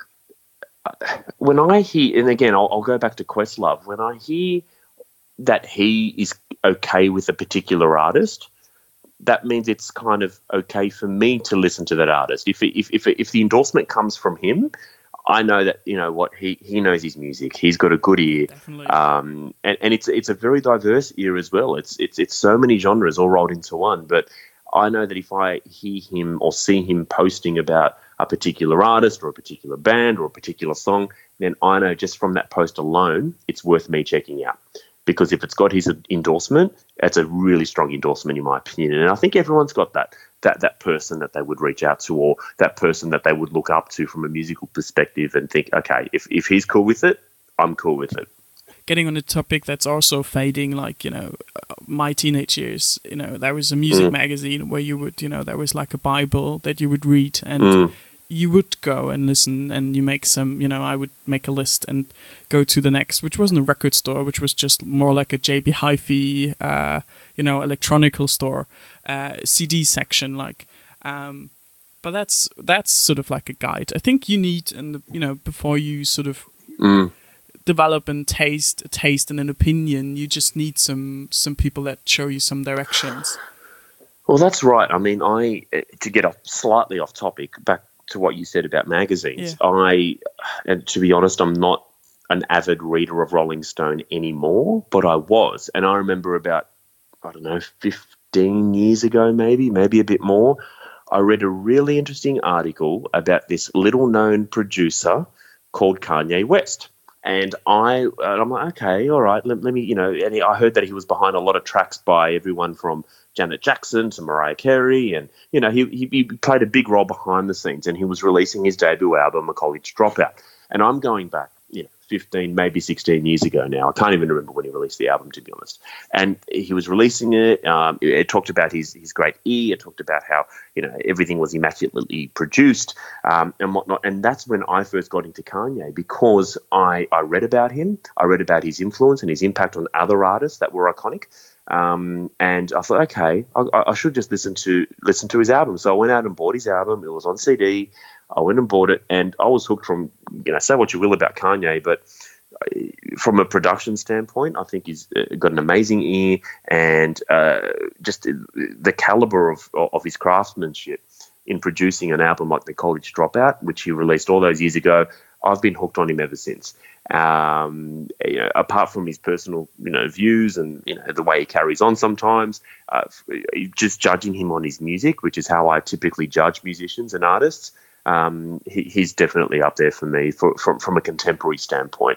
B: uh, when I hear, and again, I'll, I'll go back to Questlove, when I hear that he is okay with a particular artist, that means it's kind of okay for me to listen to that artist. If if if if the endorsement comes from him, I know that, you know what, he he knows his music. He's got a good ear, um, and and it's it's a very diverse ear as well. It's it's it's so many genres all rolled into one. But I know that if I hear him or see him posting about a particular artist or a particular band or a particular song, then I know just from that post alone, it's worth me checking out. Because if it's got his endorsement, it's a really strong endorsement in my opinion. And I think everyone's got that that that person that they would reach out to, or that person that they would look up to from a musical perspective and think, okay, if, if he's cool with it, I'm cool with it.
A: Getting on a topic that's also fading, like, you know, my teenage years, you know, there was a music mm. magazine where you would, you know, there was like a Bible that you would read and mm. you would go and listen and you make some, you know, I would make a list and go to the next, which wasn't a record store, which was just more like a J B Hi-Fi, uh, you know, electronical store, uh, C D section, like, um, but that's, that's sort of like a guide. I think you need, and you know, before you sort of mm. develop and taste, a taste and an opinion, you just need some, some people that show you some directions.
B: Well, that's right. I mean, I, to get off slightly off topic, back to what you said about magazines, yeah. I, and to be honest, I'm not an avid reader of Rolling Stone anymore, but I was. And I remember about, I don't know, fifteen years ago, maybe, maybe a bit more, I read a really interesting article about this little known producer called Kanye West. And I, and I'm like, okay, all right, let, let me, you know, and he, I heard that he was behind a lot of tracks by everyone from Janet Jackson to Mariah Carey, and, you know, he, he, he played a big role behind the scenes, and he was releasing his debut album, A College Dropout. And I'm going back, you know, fifteen, maybe sixteen years ago now. I can't even remember when he released the album, to be honest. And he was releasing it. Um, it, it talked about his his great ear. It talked about how, you know, everything was immaculately produced, um, and whatnot. And that's when I first got into Kanye, because I, I read about him. I read about his influence and his impact on other artists that were iconic. Um, and I thought, okay, I, I should just listen to listen to his album. So I went out and bought his album. It was on C D. I went and bought it, and I was hooked from, you know, say what you will about Kanye, but from a production standpoint, I think he's got an amazing ear, and uh, just the caliber of of his craftsmanship in producing an album like The College Dropout, which he released all those years ago. I've been hooked on him ever since. Um, you know, apart from his personal, you know, views and, you know, the way he carries on sometimes, uh, just judging him on his music, which is how I typically judge musicians and artists. Um, he, he's definitely up there for me for, from from a contemporary standpoint.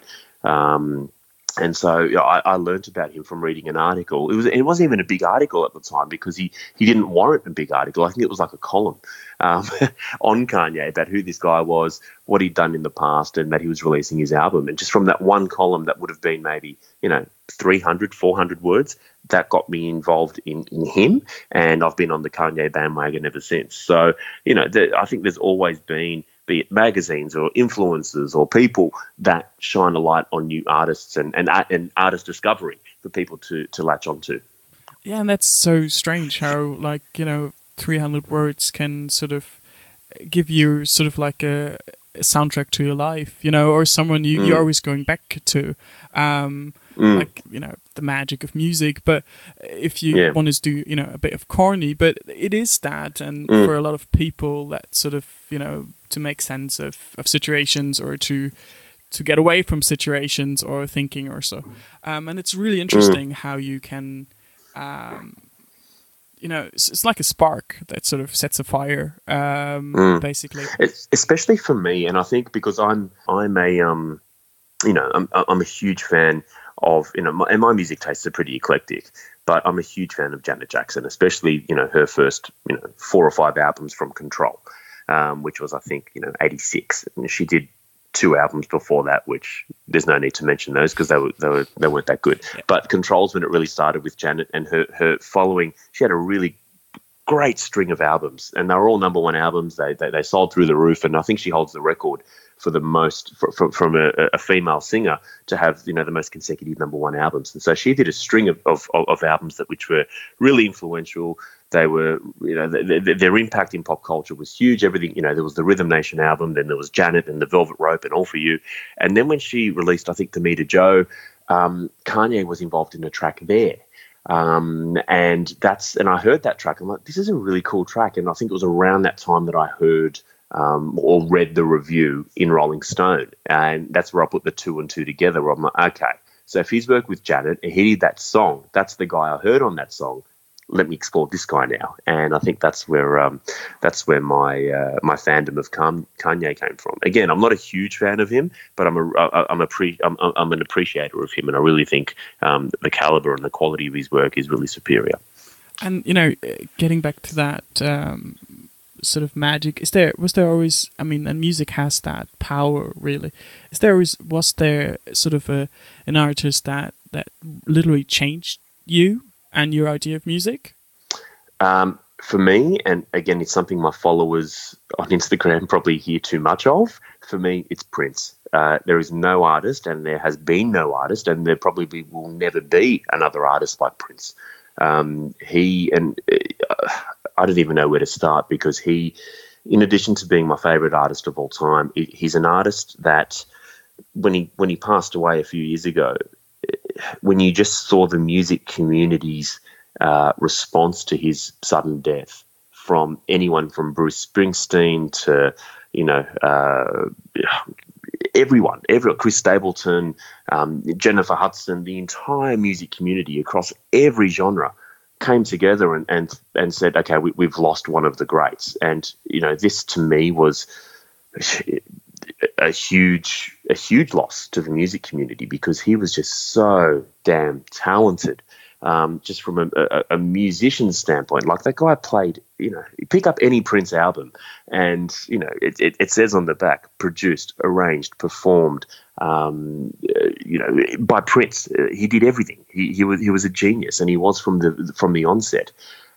B: Um, and so you know, I, I learned about him from reading an article. It was it wasn't even a big article at the time, because he, he didn't warrant a big article. I think it was like a column um, on Kanye about who this guy was, what he'd done in the past, and that he was releasing his album. And just from that one column that would have been maybe, you know, three hundred, four hundred words, that got me involved in, in him. And I've been on the Kanye bandwagon ever since. So, you know, the, I think there's always been, be it magazines or influencers or people that shine a light on new artists and, and, and artist discovery for people to, to latch onto.
A: Yeah, and that's so strange how, like, you know, three hundred words can sort of give you sort of like a, a soundtrack to your life, you know, or someone you, mm. you're always going back to. Um, Mm. like, you know, the magic of music. But if you yeah. want to do, you know, a bit of corny, but it is that. And mm. for a lot of people, that sort of, you know, to make sense of, of situations, or to to get away from situations or thinking or so. Um, and it's really interesting mm. how you can, um, you know, it's, it's like a spark that sort of sets a fire, um, mm. basically.
B: It's, especially for me, and I think because I'm I'm a um, you know, I'm I'm a huge fan of, you know, my, and my music tastes are pretty eclectic, but I'm a huge fan of Janet Jackson, especially, you know, her first, you know, four or five albums from Control, um, which was, I think, you know, eighty-six. And she did two albums before that, which there's no need to mention those because they were they were they weren't that good. Yeah. But Control's when it really started with Janet, and her her following. She had a really great string of albums, and they were all number one albums. They they, they sold through the roof, and I think she holds the record for the most for, for, from a, a female singer to have, you know, the most consecutive number one albums. And so she did a string of, of, of albums that which were really influential. They were, you know, th- th- their impact in pop culture was huge. Everything, you know, there was the Rhythm Nation album, then there was Janet and the Velvet Rope and All For You. And then when she released, I think, Tomita Joe, um, Kanye was involved in a track there. Um, and that's, and I heard that track. I'm like, this is a really cool track. And I think it was around that time that I heard Um, or read the review in Rolling Stone, and that's where I put the two and two together. Where I'm like, okay, so if he's worked with Janet and he did that song, that's the guy I heard on that song. Let me explore this guy now, and I think that's where um, that's where my uh, my fandom of Kanye came from. Again, I'm not a huge fan of him, but I'm a I'm a pre I'm, I'm an appreciator of him, and I really think um, the caliber and the quality of his work is really superior.
A: And, you know, getting back to that. Um sort of magic, is there was there always, I mean, and music has that power, really. Is there always was there sort of a an artist that that literally changed you and your idea of music?
B: Um, for me, and again, it's something my followers on Instagram probably hear too much of. For me, it's Prince. Uh, there is no artist, and there has been no artist, and there probably will never be another artist like Prince. Um, he and uh, I don't even know where to start, because he, in addition to being my favourite artist of all time, he's an artist that when he when he passed away a few years ago, when you just saw the music community's uh, response to his sudden death, from anyone from Bruce Springsteen to, you know, uh, everyone, everyone, Chris Stapleton, um, Jennifer Hudson, the entire music community across every genre came together and and, and said, okay, we, we've lost one of the greats. And, you know, this to me was a huge a huge loss to the music community because he was just so damn talented. Um, just from a, a, a musician standpoint, like that guy played, you know, you pick up any Prince album and, you know, it, it, it says on the back, produced, arranged, performed, um, uh, you know, by Prince. Uh, he did everything. He, he was he was a genius, and he was from the from the onset.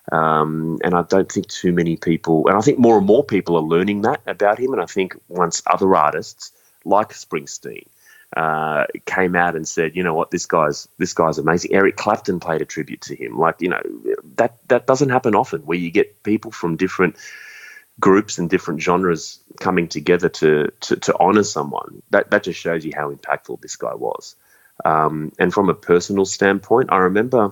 B: Um, and I don't think too many people, and I think more and more people are learning that about him. And I think once other artists like Springsteen uh, came out and said, you know what, this guy's this guy's amazing. Eric Clapton played a tribute to him. Like, you know, that that doesn't happen often, where you get people from different groups and different genres coming together to to, to honor someone. That that just shows you how impactful this guy was. Um, and from a personal standpoint, I remember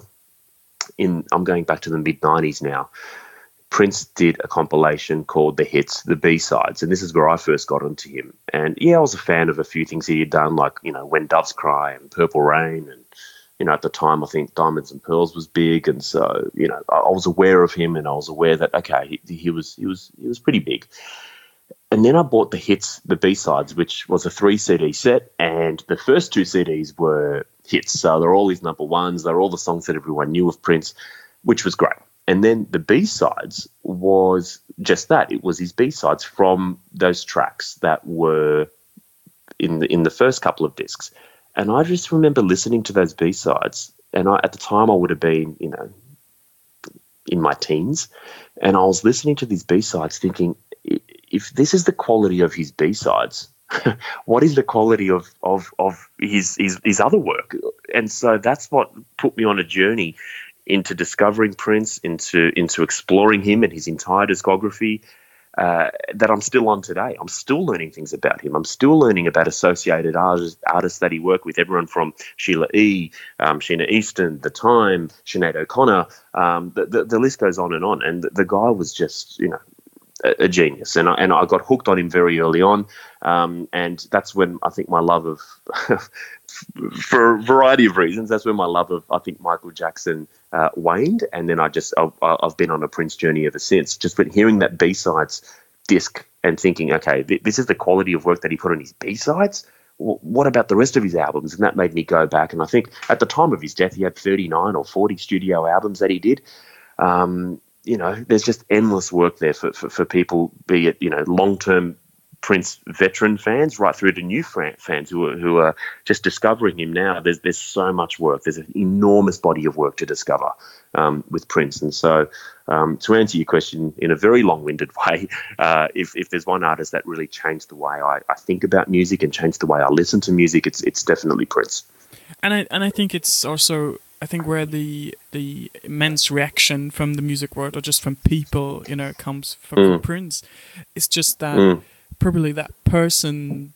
B: in I'm going back to the mid nineties now. Prince did a compilation called The Hits, the B-Sides, and this is where I first got onto him. And yeah, I was a fan of a few things he had done, like, you know, When Doves Cry and Purple Rain, and, you know, at the time I think Diamonds and Pearls was big, and so, you know, I, I was aware of him, and I was aware that okay, he, he was he was he was pretty big. And then I bought The Hits, the B-Sides, which was a three C D set, and the first two C Ds were hits, so they're all his number ones, they're all the songs that everyone knew of Prince, which was great. And then the B-Sides was just that. It was his B-Sides from those tracks that were in the in the first couple of discs. And I just remember listening to those B-Sides, and I, at the time I would have been, you know, in my teens, and I was listening to these B-Sides thinking, if this is the quality of his B-Sides, what is the quality of of of his, his his other work? And so that's what put me on a journey into discovering Prince, into into exploring him and his entire discography, uh, that I'm still on today. I'm still learning things about him. I'm still learning about associated artists, artists that he worked with, everyone from Sheila E., um, Sheena Easton, The Time, Sinead O'Connor. Um, the, the, the list goes on and on. And the, the guy was just, you know, a, a genius. And I, and I got hooked on him very early on. Um, and that's when I think my love of, for a variety of reasons, that's when my love of, I think, Michael Jackson Uh, waned, and then I just I've, I've been on a Prince journey ever since. Just been hearing that B-Sides disc and thinking, okay, th- this is the quality of work that he put on his B-Sides. W- what about the rest of his albums? And that made me go back. And I think at the time of his death, he had thirty-nine or forty studio albums that he did. Um, you know, there's just endless work there for, for, for people, be it, you know, long-term Prince veteran fans right through to new fans who are, who are just discovering him now. There's there's so much work. There's an enormous body of work to discover um, with Prince. And so um, to answer your question in a very long-winded way, uh, if, if there's one artist that really changed the way I, I think about music and changed the way I listen to music, it's it's definitely Prince.
A: And I and I think it's also, I think where the the immense reaction from the music world or just from people, you know, comes from, mm. from Prince. It's just that mm. probably that person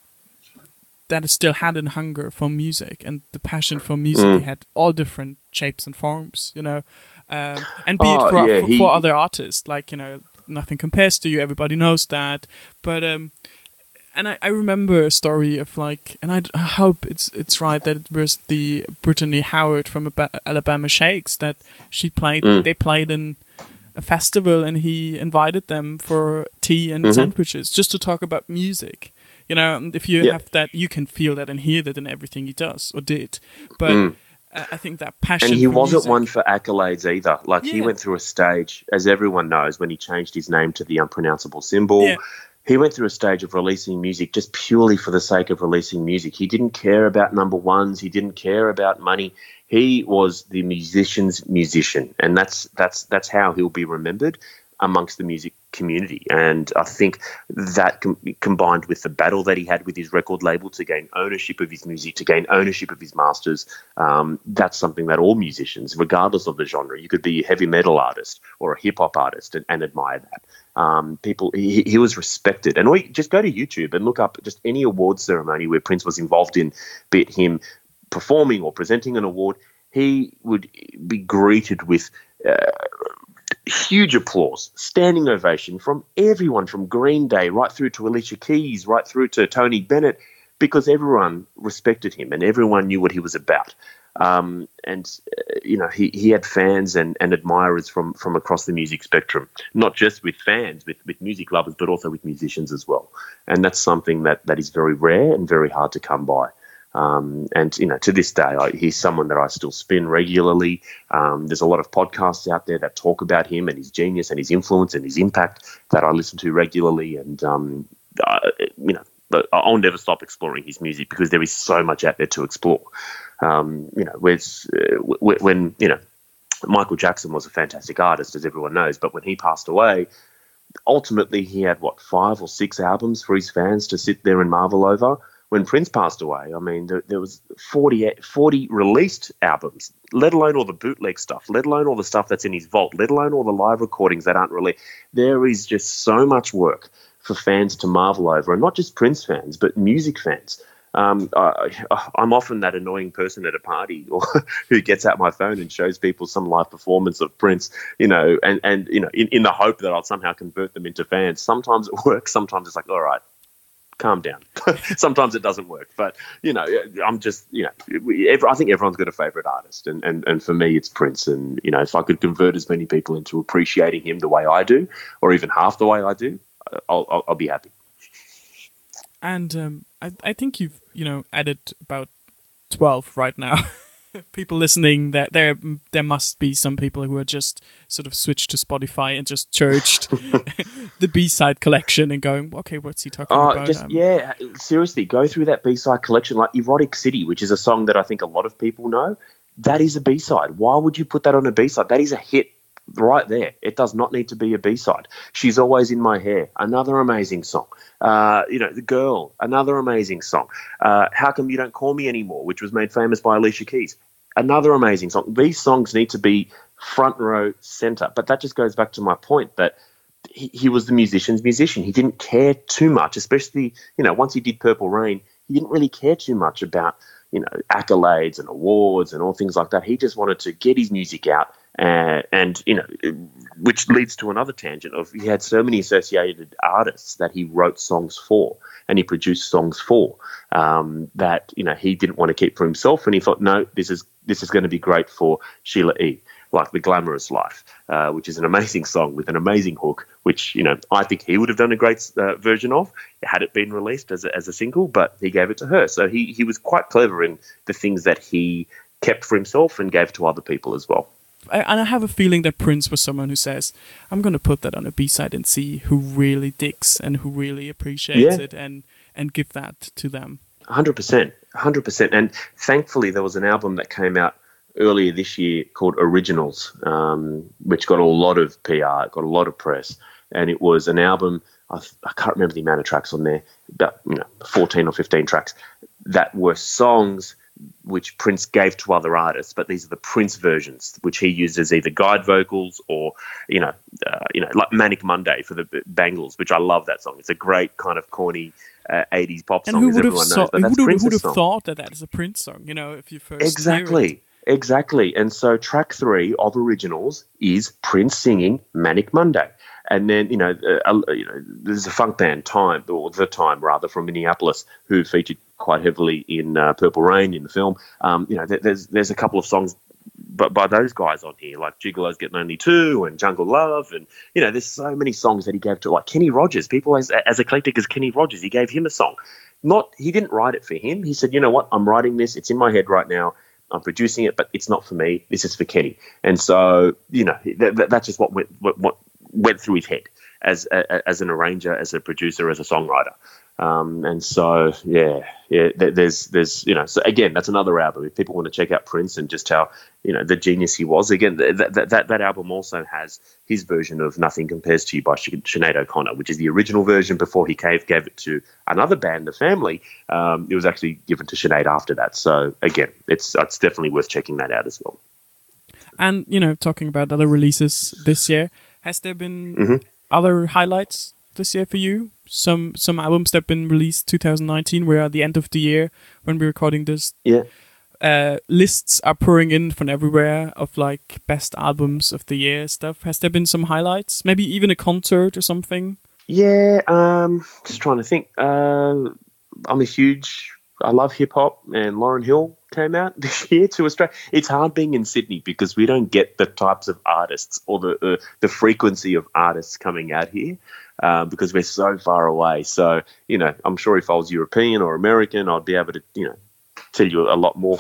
A: that still had a hunger for music and the passion for music. Mm. He had all different shapes and forms, you know, um, and be oh, it for, yeah, for, he... for other artists, like, you know, Nothing Compares to You, everybody knows that. But um, and I, I remember a story of like, and I, I hope it's it's right that it was the Brittany Howard from Alabama Shakes that she played. Mm. They played in a festival, and he invited them for tea and mm-hmm. sandwiches just to talk about music. You know, and if you yeah. have that, you can feel that and hear that in everything he does or did. But mm. I think that passion.
B: And he
A: for
B: wasn't
A: music,
B: one for accolades either. Like yeah. he went through a stage, as everyone knows, when he changed his name to the Unpronounceable Symbol. Yeah. He went through a stage of releasing music just purely for the sake of releasing music. He didn't care about number ones. He didn't care about money. He was the musician's musician, and that's that's that's how he'll be remembered amongst the music community. And I think that com- combined with the battle that he had with his record label to gain ownership of his music, to gain ownership of his masters, um, that's something that all musicians, regardless of the genre, you could be a heavy metal artist or a hip hop artist and, and admire that. Um, people, he, he was respected. And we just go to YouTube and look up just any award ceremony where Prince was involved in, be it him performing or presenting an award. He would be greeted with uh, huge applause, standing ovation from everyone, from Green Day right through to Alicia Keys, right through to Tony Bennett, because everyone respected him and everyone knew what he was about. Um, and, uh, you know, he, he had fans and, and admirers from, from across the music spectrum, not just with fans, with, with music lovers, but also with musicians as well. And that's something that, that is very rare and very hard to come by. Um, and, you know, to this day, I, he's someone that I still spin regularly. Um, there's a lot of podcasts out there that talk about him and his genius and his influence and his impact that I listen to regularly. And, um, uh, you know, but I'll never stop exploring his music because there is so much out there to explore. Um, you know, where's, uh, when, you know, Michael Jackson was a fantastic artist, as everyone knows, but when he passed away, ultimately he had, what, five or six albums for his fans to sit there and marvel over. When Prince passed away, I mean, there, there was forty, forty released albums, let alone all the bootleg stuff, let alone all the stuff that's in his vault, let alone all the live recordings that aren't released. There is just so much work for fans to marvel over, and not just Prince fans, but music fans. Um, I, I'm often that annoying person at a party or who gets out my phone and shows people some live performance of Prince, you know, and, and you know, in, in the hope that I'll somehow convert them into fans. Sometimes it works, sometimes it's like, all right, calm down. Sometimes it doesn't work, but you know, I'm just, you know, I think everyone's got a favorite artist, and, and, and for me, it's Prince. And you know, if I could convert as many people into appreciating him the way I do, or even half the way I do, I'll, I'll, I'll be happy.
A: And um, I, I think you've, you know, added about twelve right now. People listening, that there there must be some people who are just sort of switched to Spotify and just churched the B-side collection and going, okay, what's he talking
B: uh,
A: about?
B: Just,
A: um,
B: yeah, seriously, go through that B-side collection, like Erotic City, which is a song that I think a lot of people know. That is a B-side. Why would you put that on a B-side? That is a hit right there. It does not need to be a B-side. She's Always in My Hair, another amazing song. Uh, you know, The Girl, another amazing song. Uh, How Come You Don't Call Me Anymore, which was made famous by Alicia Keys, another amazing song. These songs need to be front row center. But that just goes back to my point that he, he was the musician's musician. He didn't care too much, especially, you know, once he did Purple Rain, he didn't really care too much about, you know, accolades and awards and all things like that. He just wanted to get his music out. Uh, and, you know, which leads to another tangent of he had so many associated artists that he wrote songs for and he produced songs for um, that, you know, he didn't want to keep for himself. And he thought, no, this is this is going to be great for Sheila E., like The Glamorous Life, uh, which is an amazing song with an amazing hook, which, you know, I think he would have done a great uh, version of had it been released as a, as a single, but he gave it to her. So he, he was quite clever in the things that he kept for himself and gave to other people as well.
A: And I have a feeling that Prince was someone who says, I'm going to put that on a B-side and see who really digs and who really appreciates
B: yeah.
A: it and, and give that to them.
B: one hundred percent, one hundred percent. And thankfully there was an album that came out earlier this year called Originals, um, which got a lot of P R, got a lot of press. And it was an album, I, I can't remember the amount of tracks on there, about you know, fourteen or fifteen tracks, that were songs which Prince gave to other artists, but these are the Prince versions, which he used as either guide vocals or, you know, uh, you know, like Manic Monday for the Bangles, which I love that song. It's a great kind of corny uh, eighties pop
A: and
B: song,
A: who
B: as
A: would have
B: everyone
A: saw,
B: knows. But that's
A: who would,
B: Prince's
A: would have
B: song.
A: thought that that is a Prince song, you know, if you first
B: Exactly.
A: hear it.
B: Exactly. And so track three of Originals is Prince singing Manic Monday. And then, you know, uh, you know, there's a funk band, Time, or The Time, rather, from Minneapolis, who featured quite heavily in uh, Purple Rain in the film. Um, you know, there, there's there's a couple of songs by, by those guys on here, like Gigolo's Getting Only Two and Jungle Love. And, you know, there's so many songs that he gave to, like Kenny Rogers. People as, as eclectic as Kenny Rogers, he gave him a song. Not, he didn't write it for him. He said, you know what, I'm writing this. It's in my head right now. I'm producing it, but it's not for me. This is for Kenny. And so, you know, th- th- that's just what went, what, what went through his head as a, as an arranger, as a producer, as a songwriter. Um, and so, yeah, yeah, th- there's, there's, you know, so again, that's another album. If people want to check out Prince and just how, you know, the genius he was, again, th- th- that, that album also has his version of Nothing Compares to You by Sinead O'Connor, which is the original version before he gave, gave it to another band, The Family. Um, it was actually given to Sinead after that. So again, it's, it's definitely worth checking that out as well.
A: And, you know, talking about other releases this year, has there been
B: Mm-hmm.
A: other highlights this year for you? Some some albums that have been released twenty nineteen. We're at the end of the year when we're recording this.
B: Yeah.
A: Uh, lists are pouring in from everywhere of like best albums of the year stuff. Has there been some highlights? Maybe even a concert or something?
B: Yeah, um, just trying to think. Uh, I'm a huge I love hip hop, and Lauryn Hill came out this year to Australia. It's hard being in Sydney because we don't get the types of artists or the uh, the frequency of artists coming out here uh, because we're so far away. So, you know, I'm sure if I was European or American, I'd be able to, you know, tell you a lot more,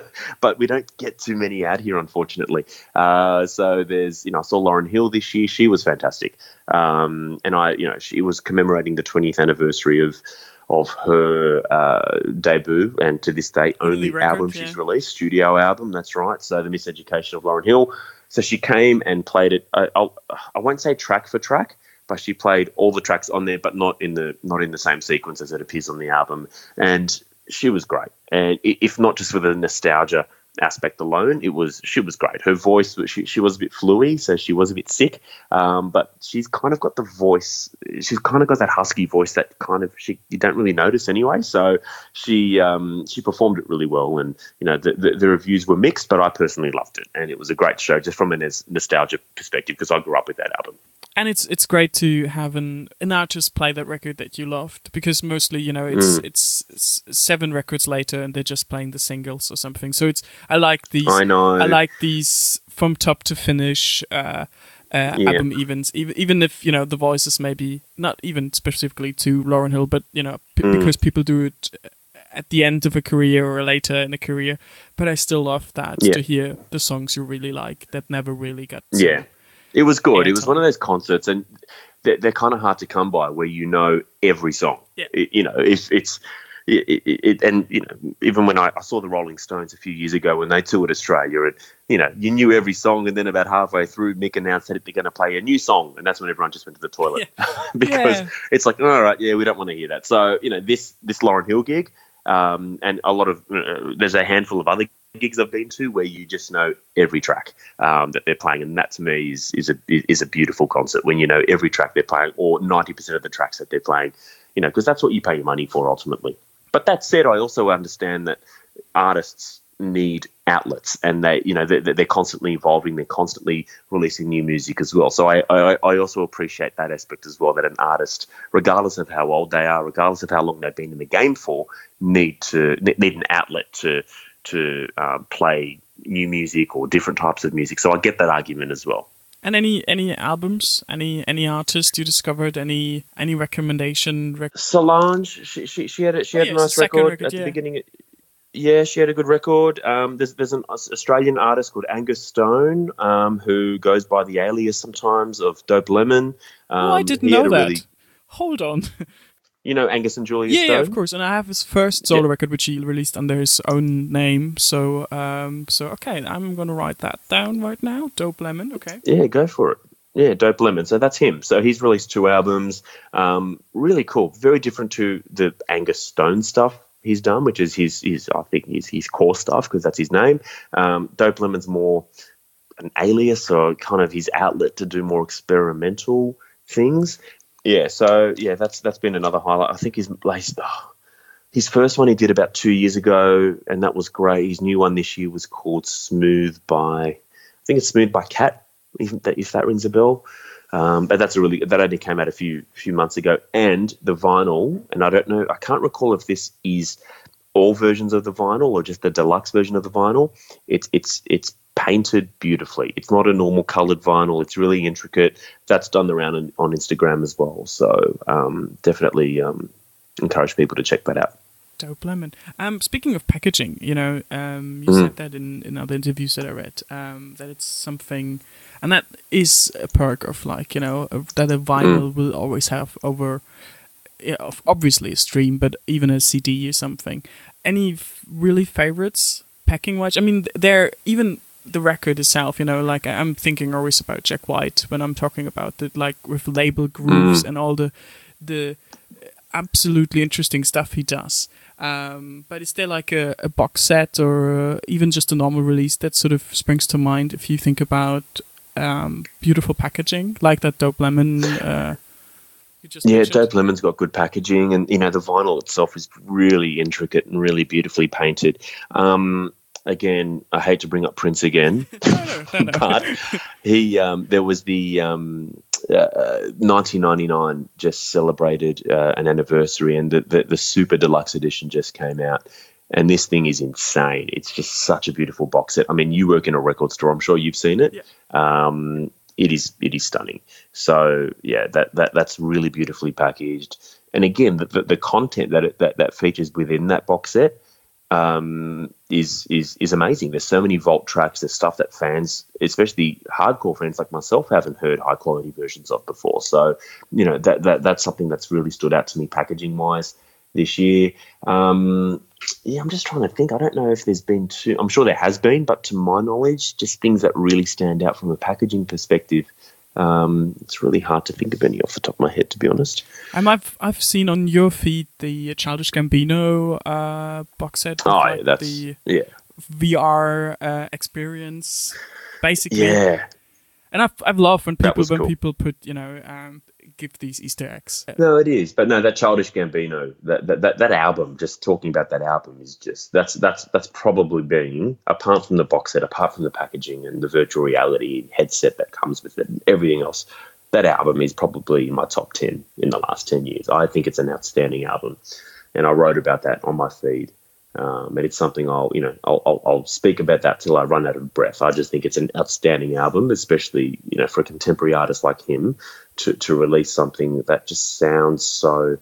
B: but we don't get too many out here, unfortunately. Uh, so there's, you know, I saw Lauryn Hill this year. She was fantastic. Um, and I, you know, she was commemorating the twentieth anniversary of, of her uh, debut, and to this day, only
A: record,
B: album
A: yeah.
B: she's released, studio album, that's right. So The Miseducation of Lauryn Hill. So she came and played it, I, I'll, I won't say track for track, but she played all the tracks on there, but not in the not in the same sequence as it appears on the album. And she was great. And if not just for the nostalgia aspect alone, it was she was great. Her voice, she she was a bit fluey, so she was a bit sick, um, but she's kind of got the voice. She's kind of got that husky voice that kind of she you don't really notice anyway. So she um, she performed it really well, and you know the, the the reviews were mixed, but I personally loved it, and it was a great show just from a nostalgia perspective because I grew up with that album.
A: And it's it's great to have an, an artist play that record that you loved, because mostly, you know, it's, mm. it's it's seven records later and they're just playing the singles or something. So it's I like these.
B: I know.
A: I like these from top to finish uh, uh,
B: yeah.
A: album events, even even if, you know, the voices maybe not even specifically to Lauryn Hill, but you know p- mm. because people do it at the end of a career or later in a career. But I still love that yeah. to hear the songs you really like that never really got. To,
B: yeah. It was good.
A: Yeah,
B: it was one of those concerts, and they're, they're kind of hard to come by, where you know every song.
A: Yeah.
B: It, you know, it's it's it, it, it, and you know, even when I, I saw the Rolling Stones a few years ago when they toured Australia, and you know, you knew every song, and then about halfway through, Mick announced that they're going to play a new song, and that's when everyone just went to the toilet
A: yeah.
B: because
A: yeah.
B: it's like, all right, yeah, we don't want to hear that. So you know, this this Lauryn Hill gig, um, and a lot of uh, there's a handful of other gigs I've been to where you just know every track um, that they're playing, and that to me is is a is a beautiful concert when you know every track they're playing, or ninety percent of the tracks that they're playing, you know, because that's what you pay your money for ultimately. But that said, I also understand that artists need outlets, and they, you know, they're, they're constantly evolving, they're constantly releasing new music as well. So I, I I also appreciate that aspect as well, that an artist, regardless of how old they are, regardless of how long they've been in the game for, need to need an outlet to to um, play new music or different types of music. So I get that argument as well.
A: And any any albums, any any artists you discovered, any any recommendation? Rec-
B: Solange, she she she had a, she had oh, yeah, a nice record, record at yeah. the beginning. Yeah, she had a good record. Um, there's there's an Australian artist called Angus Stone, um, who goes by the alias sometimes of Dope Lemon. Um,
A: oh, I didn't know that. Really... Hold on.
B: You know Angus and Julia
A: yeah,
B: Stone?
A: Yeah, of course. And I have his first solo
B: yeah.
A: record, which he released under his own name. So, um, so okay, I'm going to write that down right now. Dope Lemon, okay.
B: Yeah, go for it. Yeah, Dope Lemon. So that's him. So he's released two albums. Um, really cool. Very different to the Angus Stone stuff he's done, which is his, his I think, his, his core stuff, because that's his name. Um, Dope Lemon's more an alias, or kind of his outlet to do more experimental things. Yeah, so yeah, that's that's been another highlight. I think his oh, his first one he did about two years ago, and that was great. His new one this year was called Smooth by, I think it's Smooth by Cat, if that, if that rings a bell. Um, but that's a really that only came out a few few months ago, and the vinyl. And I don't know, I can't recall if this is all versions of the vinyl or just the deluxe version of the vinyl. It's it's it's. painted beautifully. It's not a normal coloured vinyl. It's really intricate. That's done the round on, on Instagram as well. So um, definitely um, encourage people to check that out.
A: Dope Lemon. Um, speaking of packaging, you know, um, you mm. said that in, in other interviews that I read, um, that it's something, and that is a perk of, like, you know, that a vinyl mm. will always have over, yeah, obviously a stream, but even a C D or something. Any f- really favorites packing-wise? I mean, they're even... the record itself, you know, like I'm thinking always about Jack White when I'm talking about it, like with label grooves mm. and all the the absolutely interesting stuff he does. Um, but is there like a, a box set or uh, even just a normal release that sort of springs to mind if you think about um, beautiful packaging like that Dope Lemon? Uh, you just
B: yeah,
A: mentioned?
B: Dope Lemon's got good packaging, and you know the vinyl itself is really intricate and really beautifully painted. Um, Again, I hate to bring up Prince again,
A: no, no, no, no.
B: but he um, there was the um, uh, nineteen ninety-nine just celebrated uh, an anniversary, and the, the the super deluxe edition just came out. And this thing is insane. It's just such a beautiful box set. I mean, you work in a record store. I'm sure you've seen it.
A: Yeah.
B: Um, it is it is stunning. So yeah, that that that's really beautifully packaged. And again, the the, the content that, it, that that features within that box set um, is is is amazing. There's so many vault tracks. There's stuff that fans, especially hardcore fans like myself, haven't heard high quality versions of before. So you know that that that's something that's really stood out to me packaging wise this year. Um, yeah, I'm just trying to think. I don't know if there's been too. I'm sure there has been, but to my knowledge, just things that really stand out from a packaging perspective. Um, it's really hard to think of any off the top of my head, to be honest.
A: Um, I've I've seen on your feed the Childish Gambino uh, box set. With,
B: oh,
A: like,
B: yeah, that's
A: the
B: yeah.
A: V R uh, experience, basically.
B: Yeah.
A: And I've I've loved when people when
B: cool.
A: people put you know um, give these Easter eggs.
B: No, it is, but no, that Childish Gambino, that that that, that album. Just talking about that album is just that's that's that's probably been, apart from the box set, apart from the packaging and the virtual reality headset that comes with it, and everything else. That album is probably in my top ten in the last ten years. I think it's an outstanding album, and I wrote about that on my feed. Um, and it's something I'll, you know, I'll, I'll, I'll speak about that till I run out of breath. I just think it's an outstanding album, especially, you know, for a contemporary artist like him to, to release something that just sounds so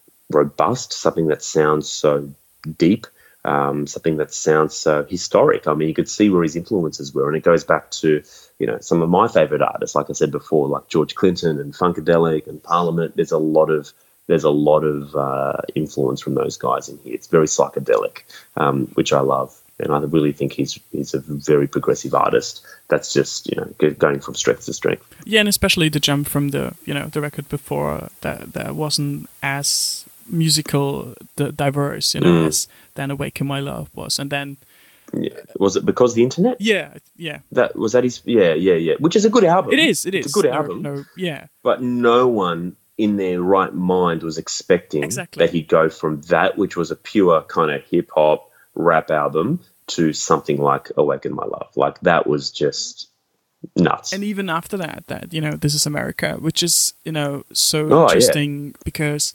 B: robust, something that sounds so deep, um, something that sounds so historic. I mean, you could see where his influences were, and it goes back to, you know, some of my favorite artists, like I said before, like George Clinton and Funkadelic and Parliament. There's a lot of There's a lot of uh, influence from those guys in here. It's very psychedelic, um, which I love, and I really think he's he's a very progressive artist. That's just, you know, going from strength to strength.
A: Yeah, and especially the jump from the you know the record before that that wasn't as musical, the diverse, you know, mm. as Then Awaken My Love was, and then.
B: Yeah. Was it because of the internet?
A: Yeah, yeah.
B: That was that his. Yeah, yeah, yeah. Which is a good album.
A: It is. It is
B: it's a good
A: no,
B: album.
A: No, yeah.
B: But no one in their right mind was expecting
A: exactly.
B: that he'd go from that, which was a pure kind of hip hop rap album, to something like Awaken My Love. Like, that was just nuts.
A: And even after that, that you know, This Is America, which is, you know, so
B: oh,
A: interesting
B: yeah.
A: because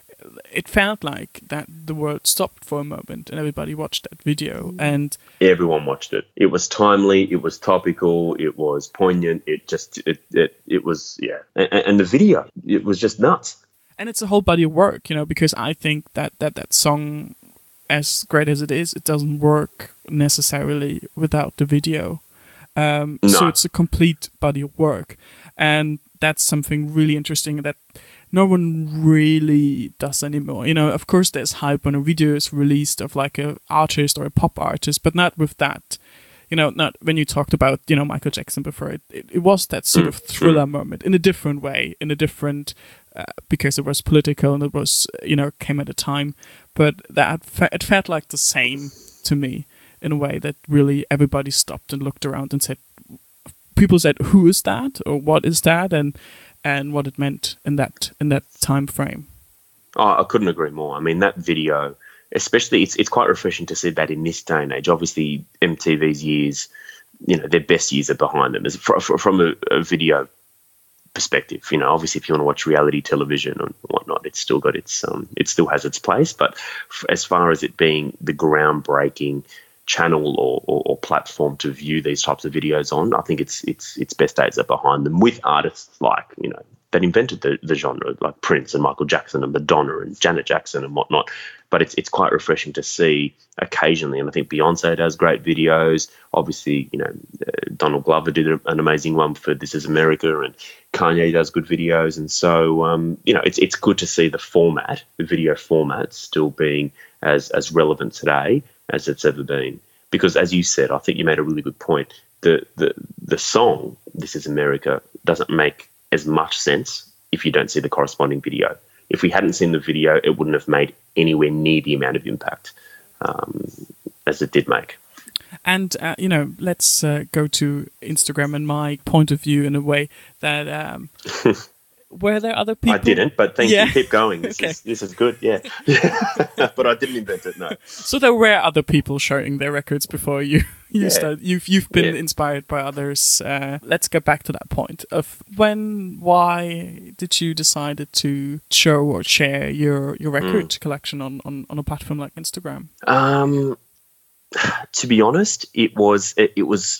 A: it felt like that the world stopped for a moment and everybody watched that video, and
B: everyone watched it. It was timely, it was topical, it was poignant, it just it it, it was yeah and, and the video, it was just nuts.
A: And it's a whole body of work, you know, because I think that that that song, as great as it is, it doesn't work necessarily without the video. Um,
B: no.
A: So it's a complete body of work, and that's something really interesting that no one really does anymore. You know, of course there's hype when a video is released of like a artist or a pop artist, but not with that. You know, not when you talked about, you know, Michael Jackson before. It, it, it was that sort of thriller moment in a different way, in a different, uh, because it was political and it was, you know, came at a time. But that fe- it felt like the same to me in a way that really everybody stopped and looked around and said, people said, who is that? Or what is that? And and what it meant in that in that time frame.
B: Oh, I couldn't agree more. I mean, that video, especially, it's it's quite refreshing to see that in this day and age. Obviously, M T V's years, you know, their best years are behind them. As from a, a video perspective, you know, obviously, if you want to watch reality television and whatnot, it's still got its um, it still has its place. But as far as it being the groundbreaking channel or, or, or platform to view these types of videos on, I think it's it's its best days are behind them, with artists like, you know, that invented the, the genre, like Prince and Michael Jackson and Madonna and Janet Jackson and whatnot. But it's it's quite refreshing to see occasionally, and I think Beyonce does great videos. Obviously, you know, uh, Donald Glover did an amazing one for This Is America, and Kanye does good videos. And so, um, you know, it's it's good to see the format, the video format, still being as as relevant today as it's ever been. Because, as you said, I think you made a really good point. The the the song This Is America doesn't make as much sense if you don't see the corresponding video. If we hadn't seen the video, it wouldn't have made anywhere near the amount of impact um, as it did make.
A: And, uh, you know, let's uh, go to Instagram and my point of view in a way that um, were there other people?
B: I didn't, but thank
A: yeah.
B: you. Keep going. This
A: okay.
B: is this is good. Yeah, but I didn't invent it. No.
A: So there were other people sharing their records before you. You
B: Yeah.
A: start, you've you've been
B: Yeah.
A: inspired by others. Uh, let's get back to that point of when, why did you decide to show or share your, your record mm. collection on, on, on a platform like Instagram?
B: Um, to be honest, it was it, it was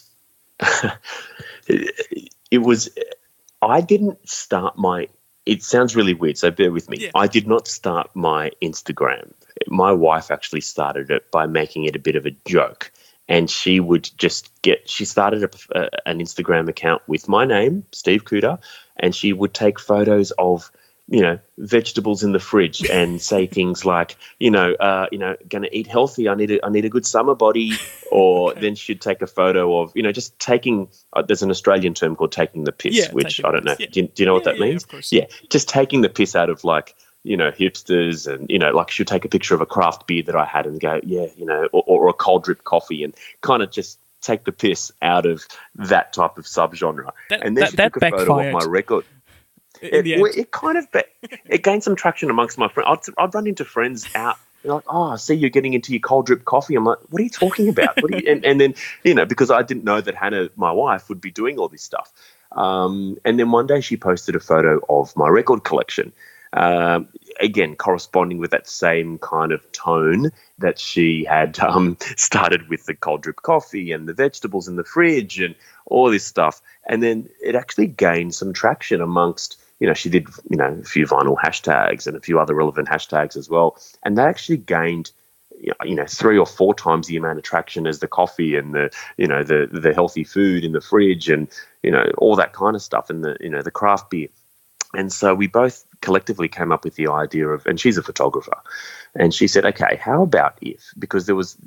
B: it, it was. I didn't start my. It sounds really weird, so bear with me.
A: Yeah.
B: I did not start my Instagram. My wife actually started it by making it a bit of a joke. And she would just get, she started a, a, an Instagram account with my name, Steve Cooter, and she would take photos of, you know, vegetables in the fridge and say things like, you know, uh, you know, going to eat healthy. I need a, I need a good summer body. Or okay. then she'd take a photo of, you know, just taking, uh, there's an Australian term called taking the piss,
A: yeah,
B: which I don't know.
A: Yeah.
B: Do, you, do you know
A: yeah,
B: what that
A: yeah,
B: means?
A: Of course.
B: Yeah, just taking the piss out of like, you know, hipsters and, you know, like she'll take a picture of a craft beer that I had and go, yeah, you know, or, or a cold drip coffee and kind of just take the piss out of that type of subgenre.
A: That,
B: and then
A: that,
B: she
A: that
B: took a photo of my record. It, it, it kind of, it gained some traction amongst my friends. I'd, I'd run into friends out. They're like, oh, I see you're getting into your cold drip coffee. I'm like, what are you talking about? What are you? And, and then, you know, because I didn't know that Hannah, my wife, would be doing all this stuff. Um, and then one day she posted a photo of my record collection. Um, again, corresponding with that same kind of tone that she had um, started with the cold drip coffee and the vegetables in the fridge and all this stuff. And then it actually gained some traction amongst, you know, she did, you know, a few vinyl hashtags and a few other relevant hashtags as well. And that actually gained, you know, three or four times the amount of traction as the coffee and the, you know, the the healthy food in the fridge and, you know, all that kind of stuff and the, you know, the craft beer. And so we both collectively came up with the idea of, and she's a photographer, and she said, okay, how about if, because there was,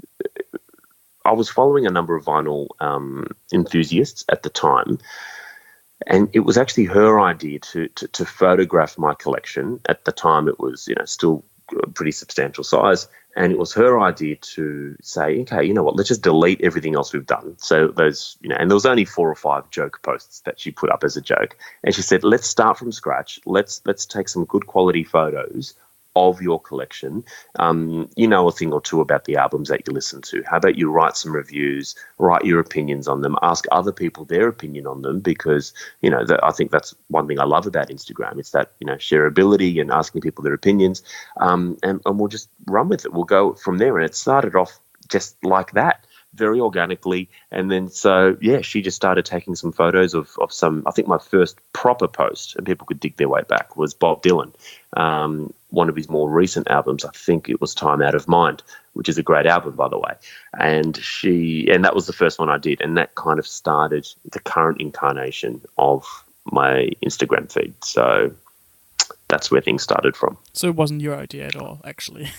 B: I was following a number of vinyl um, enthusiasts at the time, and it was actually her idea to, to to photograph my collection. At the time, it was, you know, still a pretty substantial size, and it was her idea to say, okay, you know what, let's just delete everything else we've done. So those, you know, and there was only four or five joke posts that she put up as a joke, and she said, let's start from scratch. Let's let's take some good quality photos of your collection. Um, you know a thing or two about the albums that you listen to. How about you write some reviews, write your opinions on them, ask other people their opinion on them, because, you know, the, I think that's one thing I love about Instagram. It's that, you know, shareability and asking people their opinions, um, and, and we'll just run with it. We'll go from there. And it started off just like that, very organically. And then so, yeah, she just started taking some photos of, of some, I think my first proper post, and people could dig their way back, was Bob Dylan. Um, one of his more recent albums, I think it was Time Out of Mind, which is a great album, by the way. And she, and that was the first one I did. And that kind of started the current incarnation of my Instagram feed. So that's where things started from.
A: So it wasn't your idea at all, actually.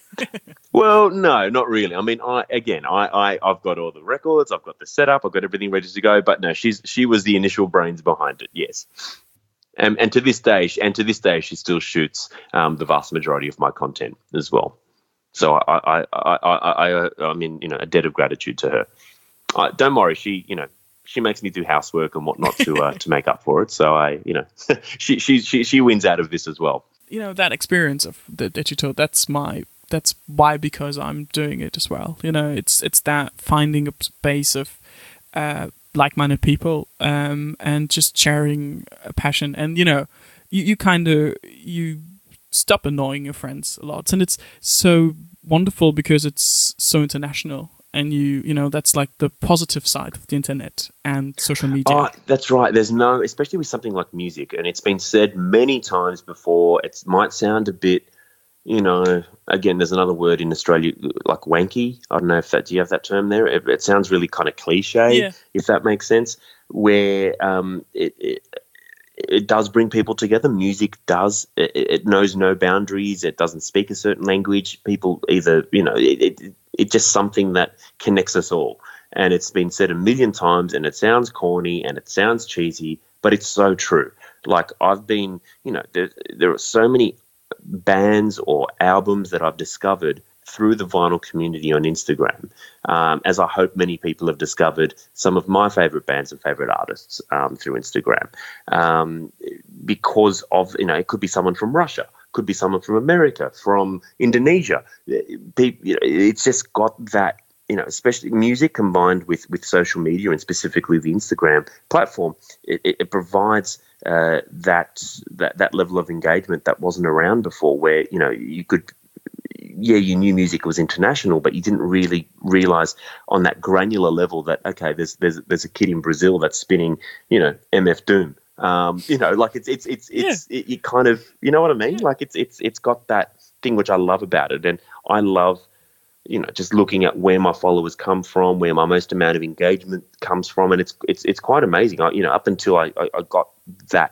B: Well, no, not really. I mean, I again, I, I, I've got all the records, I've got the setup, I've got everything ready to go. But no, she's she was the initial brains behind it. Yes, and and to this day, and to this day, she still shoots um, the vast majority of my content as well. So I, I, I, I, I, I mean, you know, a debt of gratitude to her. I, don't worry, she, you know, she makes me do housework and whatnot to uh, to make up for it. So I, you know, she she she she wins out of this as well.
A: You know, that experience of that, that you told, that's my. That's why, because I'm doing it as well. You know, it's it's that finding a space of uh, like-minded people um, and just sharing a passion. And, you know, you, you kind of, you stop annoying your friends a lot. And it's so wonderful because it's so international. And, you you know, that's like the positive side of the internet and social media.
B: Oh, that's right. There's no, especially with something like music, and it's been said many times before, it might sound a bit, you know, again, there's another word in Australia, like wanky. I don't know if that, do you have that term there? It, it sounds really kind of cliche,
A: yeah.
B: if that makes sense, where um, it, it it does bring people together. Music does. It, it knows no boundaries. It doesn't speak a certain language. People either, you know, it, it it's just something that connects us all. And it's been said a million times, and it sounds corny and it sounds cheesy, but it's so true. Like I've been, you know, there, there are so many bands or albums that I've discovered through the vinyl community on Instagram, um, as I hope many people have discovered some of my favourite bands and favourite artists um, through Instagram, um, because of, you know, it could be someone from Russia, could be someone from America, from Indonesia. It's just got that, you know, especially music combined with, with social media and specifically the Instagram platform, it, it provides uh, that, that that level of engagement that wasn't around before, where, you know, you could, yeah, you knew music was international, but you didn't really realize on that granular level that, okay, there's there's there's a kid in Brazil that's spinning, you know, M F Doom. Um, you know, like it's it's it's it's yeah. it, it kind of, you know what I mean? Like it's it's it's got that thing which I love about it, and I love, you know, just looking at where my followers come from, where my most amount of engagement comes from, and it's it's it's quite amazing. I, you know, up until I, I, I got that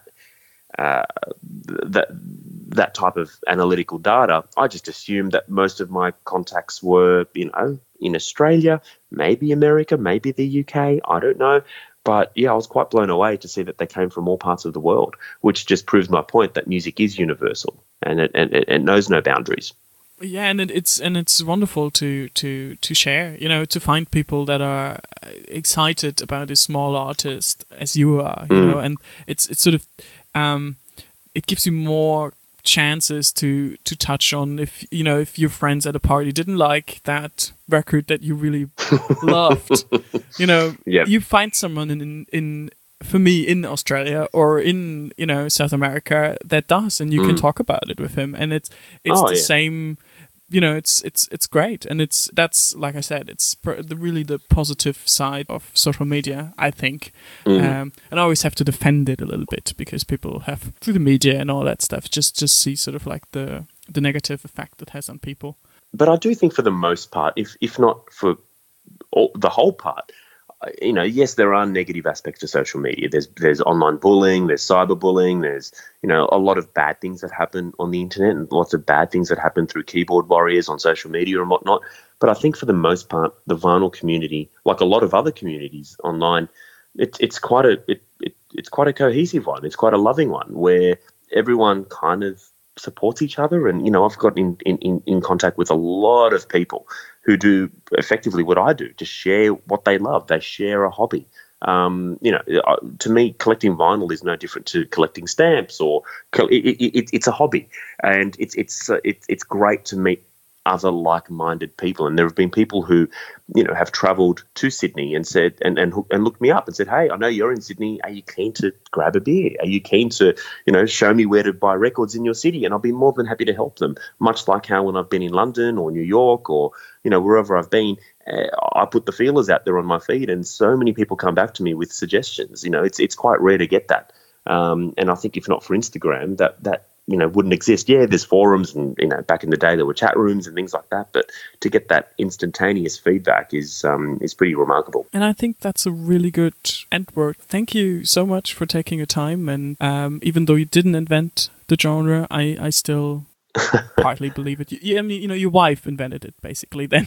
B: uh, that that type of analytical data, I just assumed that most of my contacts were, you know, in Australia, maybe America, maybe the U K, I don't know. But yeah, I was quite blown away to see that they came from all parts of the world, which just proves my point that music is universal and it, and it, it knows no boundaries.
A: Yeah, and it, it's and it's wonderful to, to, to share, you know, to find people that are excited about a small artist as you are, you mm. know, and it's it's sort of um, it gives you more chances to to touch on, if you know, if your friends at a party didn't like that record that you really loved, you know, yep. you find someone in, in in for me in Australia or in, you know, South America that does, and you mm. can talk about it with him, and it's it's oh, the yeah. same, you know, it's it's it's great, and it's that's like I said, it's pr- the really the positive side of social media, I think, mm. um, and I always have to defend it a little bit because people have, through the media and all that stuff, just just see sort of like the the negative effect it has on people.
B: But I do think for the most part, if if not for all, the whole part, you know, yes, there are negative aspects to social media. There's there's online bullying, there's cyberbullying, there's, you know, a lot of bad things that happen on the internet and lots of bad things that happen through keyboard warriors on social media and whatnot. But I think for the most part, the vinyl community, like a lot of other communities online, it, it's quite a it, it it's quite a cohesive one. It's quite a loving one where everyone kind of supports each other. And, you know, I've got in, in, in contact with a lot of people who do effectively what I do, just share what they love. They share a hobby. Um, you know, to me, collecting vinyl is no different to collecting stamps, or it, it, it, it's a hobby, and it's it's uh, it, it's great to meet other like-minded people. And there have been people who, you know, have travelled to Sydney and said and, and and looked me up and said, "Hey, I know you're in Sydney. Are you keen to grab a beer? Are you keen to, you know, show me where to buy records in your city?" And I'll be more than happy to help them. Much like how when I've been in London or New York or, you know, wherever I've been, uh, I put the feelers out there on my feed, and so many people come back to me with suggestions. You know, it's it's quite rare to get that. Um, and I think if not for Instagram, that that you know, wouldn't exist. Yeah, there's forums and, you know, back in the day there were chat rooms and things like that, but to get that instantaneous feedback is um, is pretty remarkable.
A: And I think that's a really good end word. Thank you so much for taking your time, and um, even though you didn't invent the genre, I, I still partly believe it. You, I mean, you know, your wife invented it, basically, then.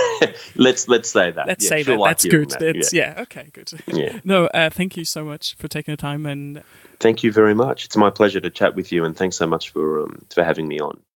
B: let's let's say that.
A: Let's
B: yeah,
A: say that.
B: Like
A: that's good.
B: That.
A: It's,
B: yeah.
A: yeah, okay, good.
B: Yeah.
A: No, uh, thank you so much for taking the time, and
B: thank you very much. It's my pleasure to chat with you, and thanks so much for um, for having me on.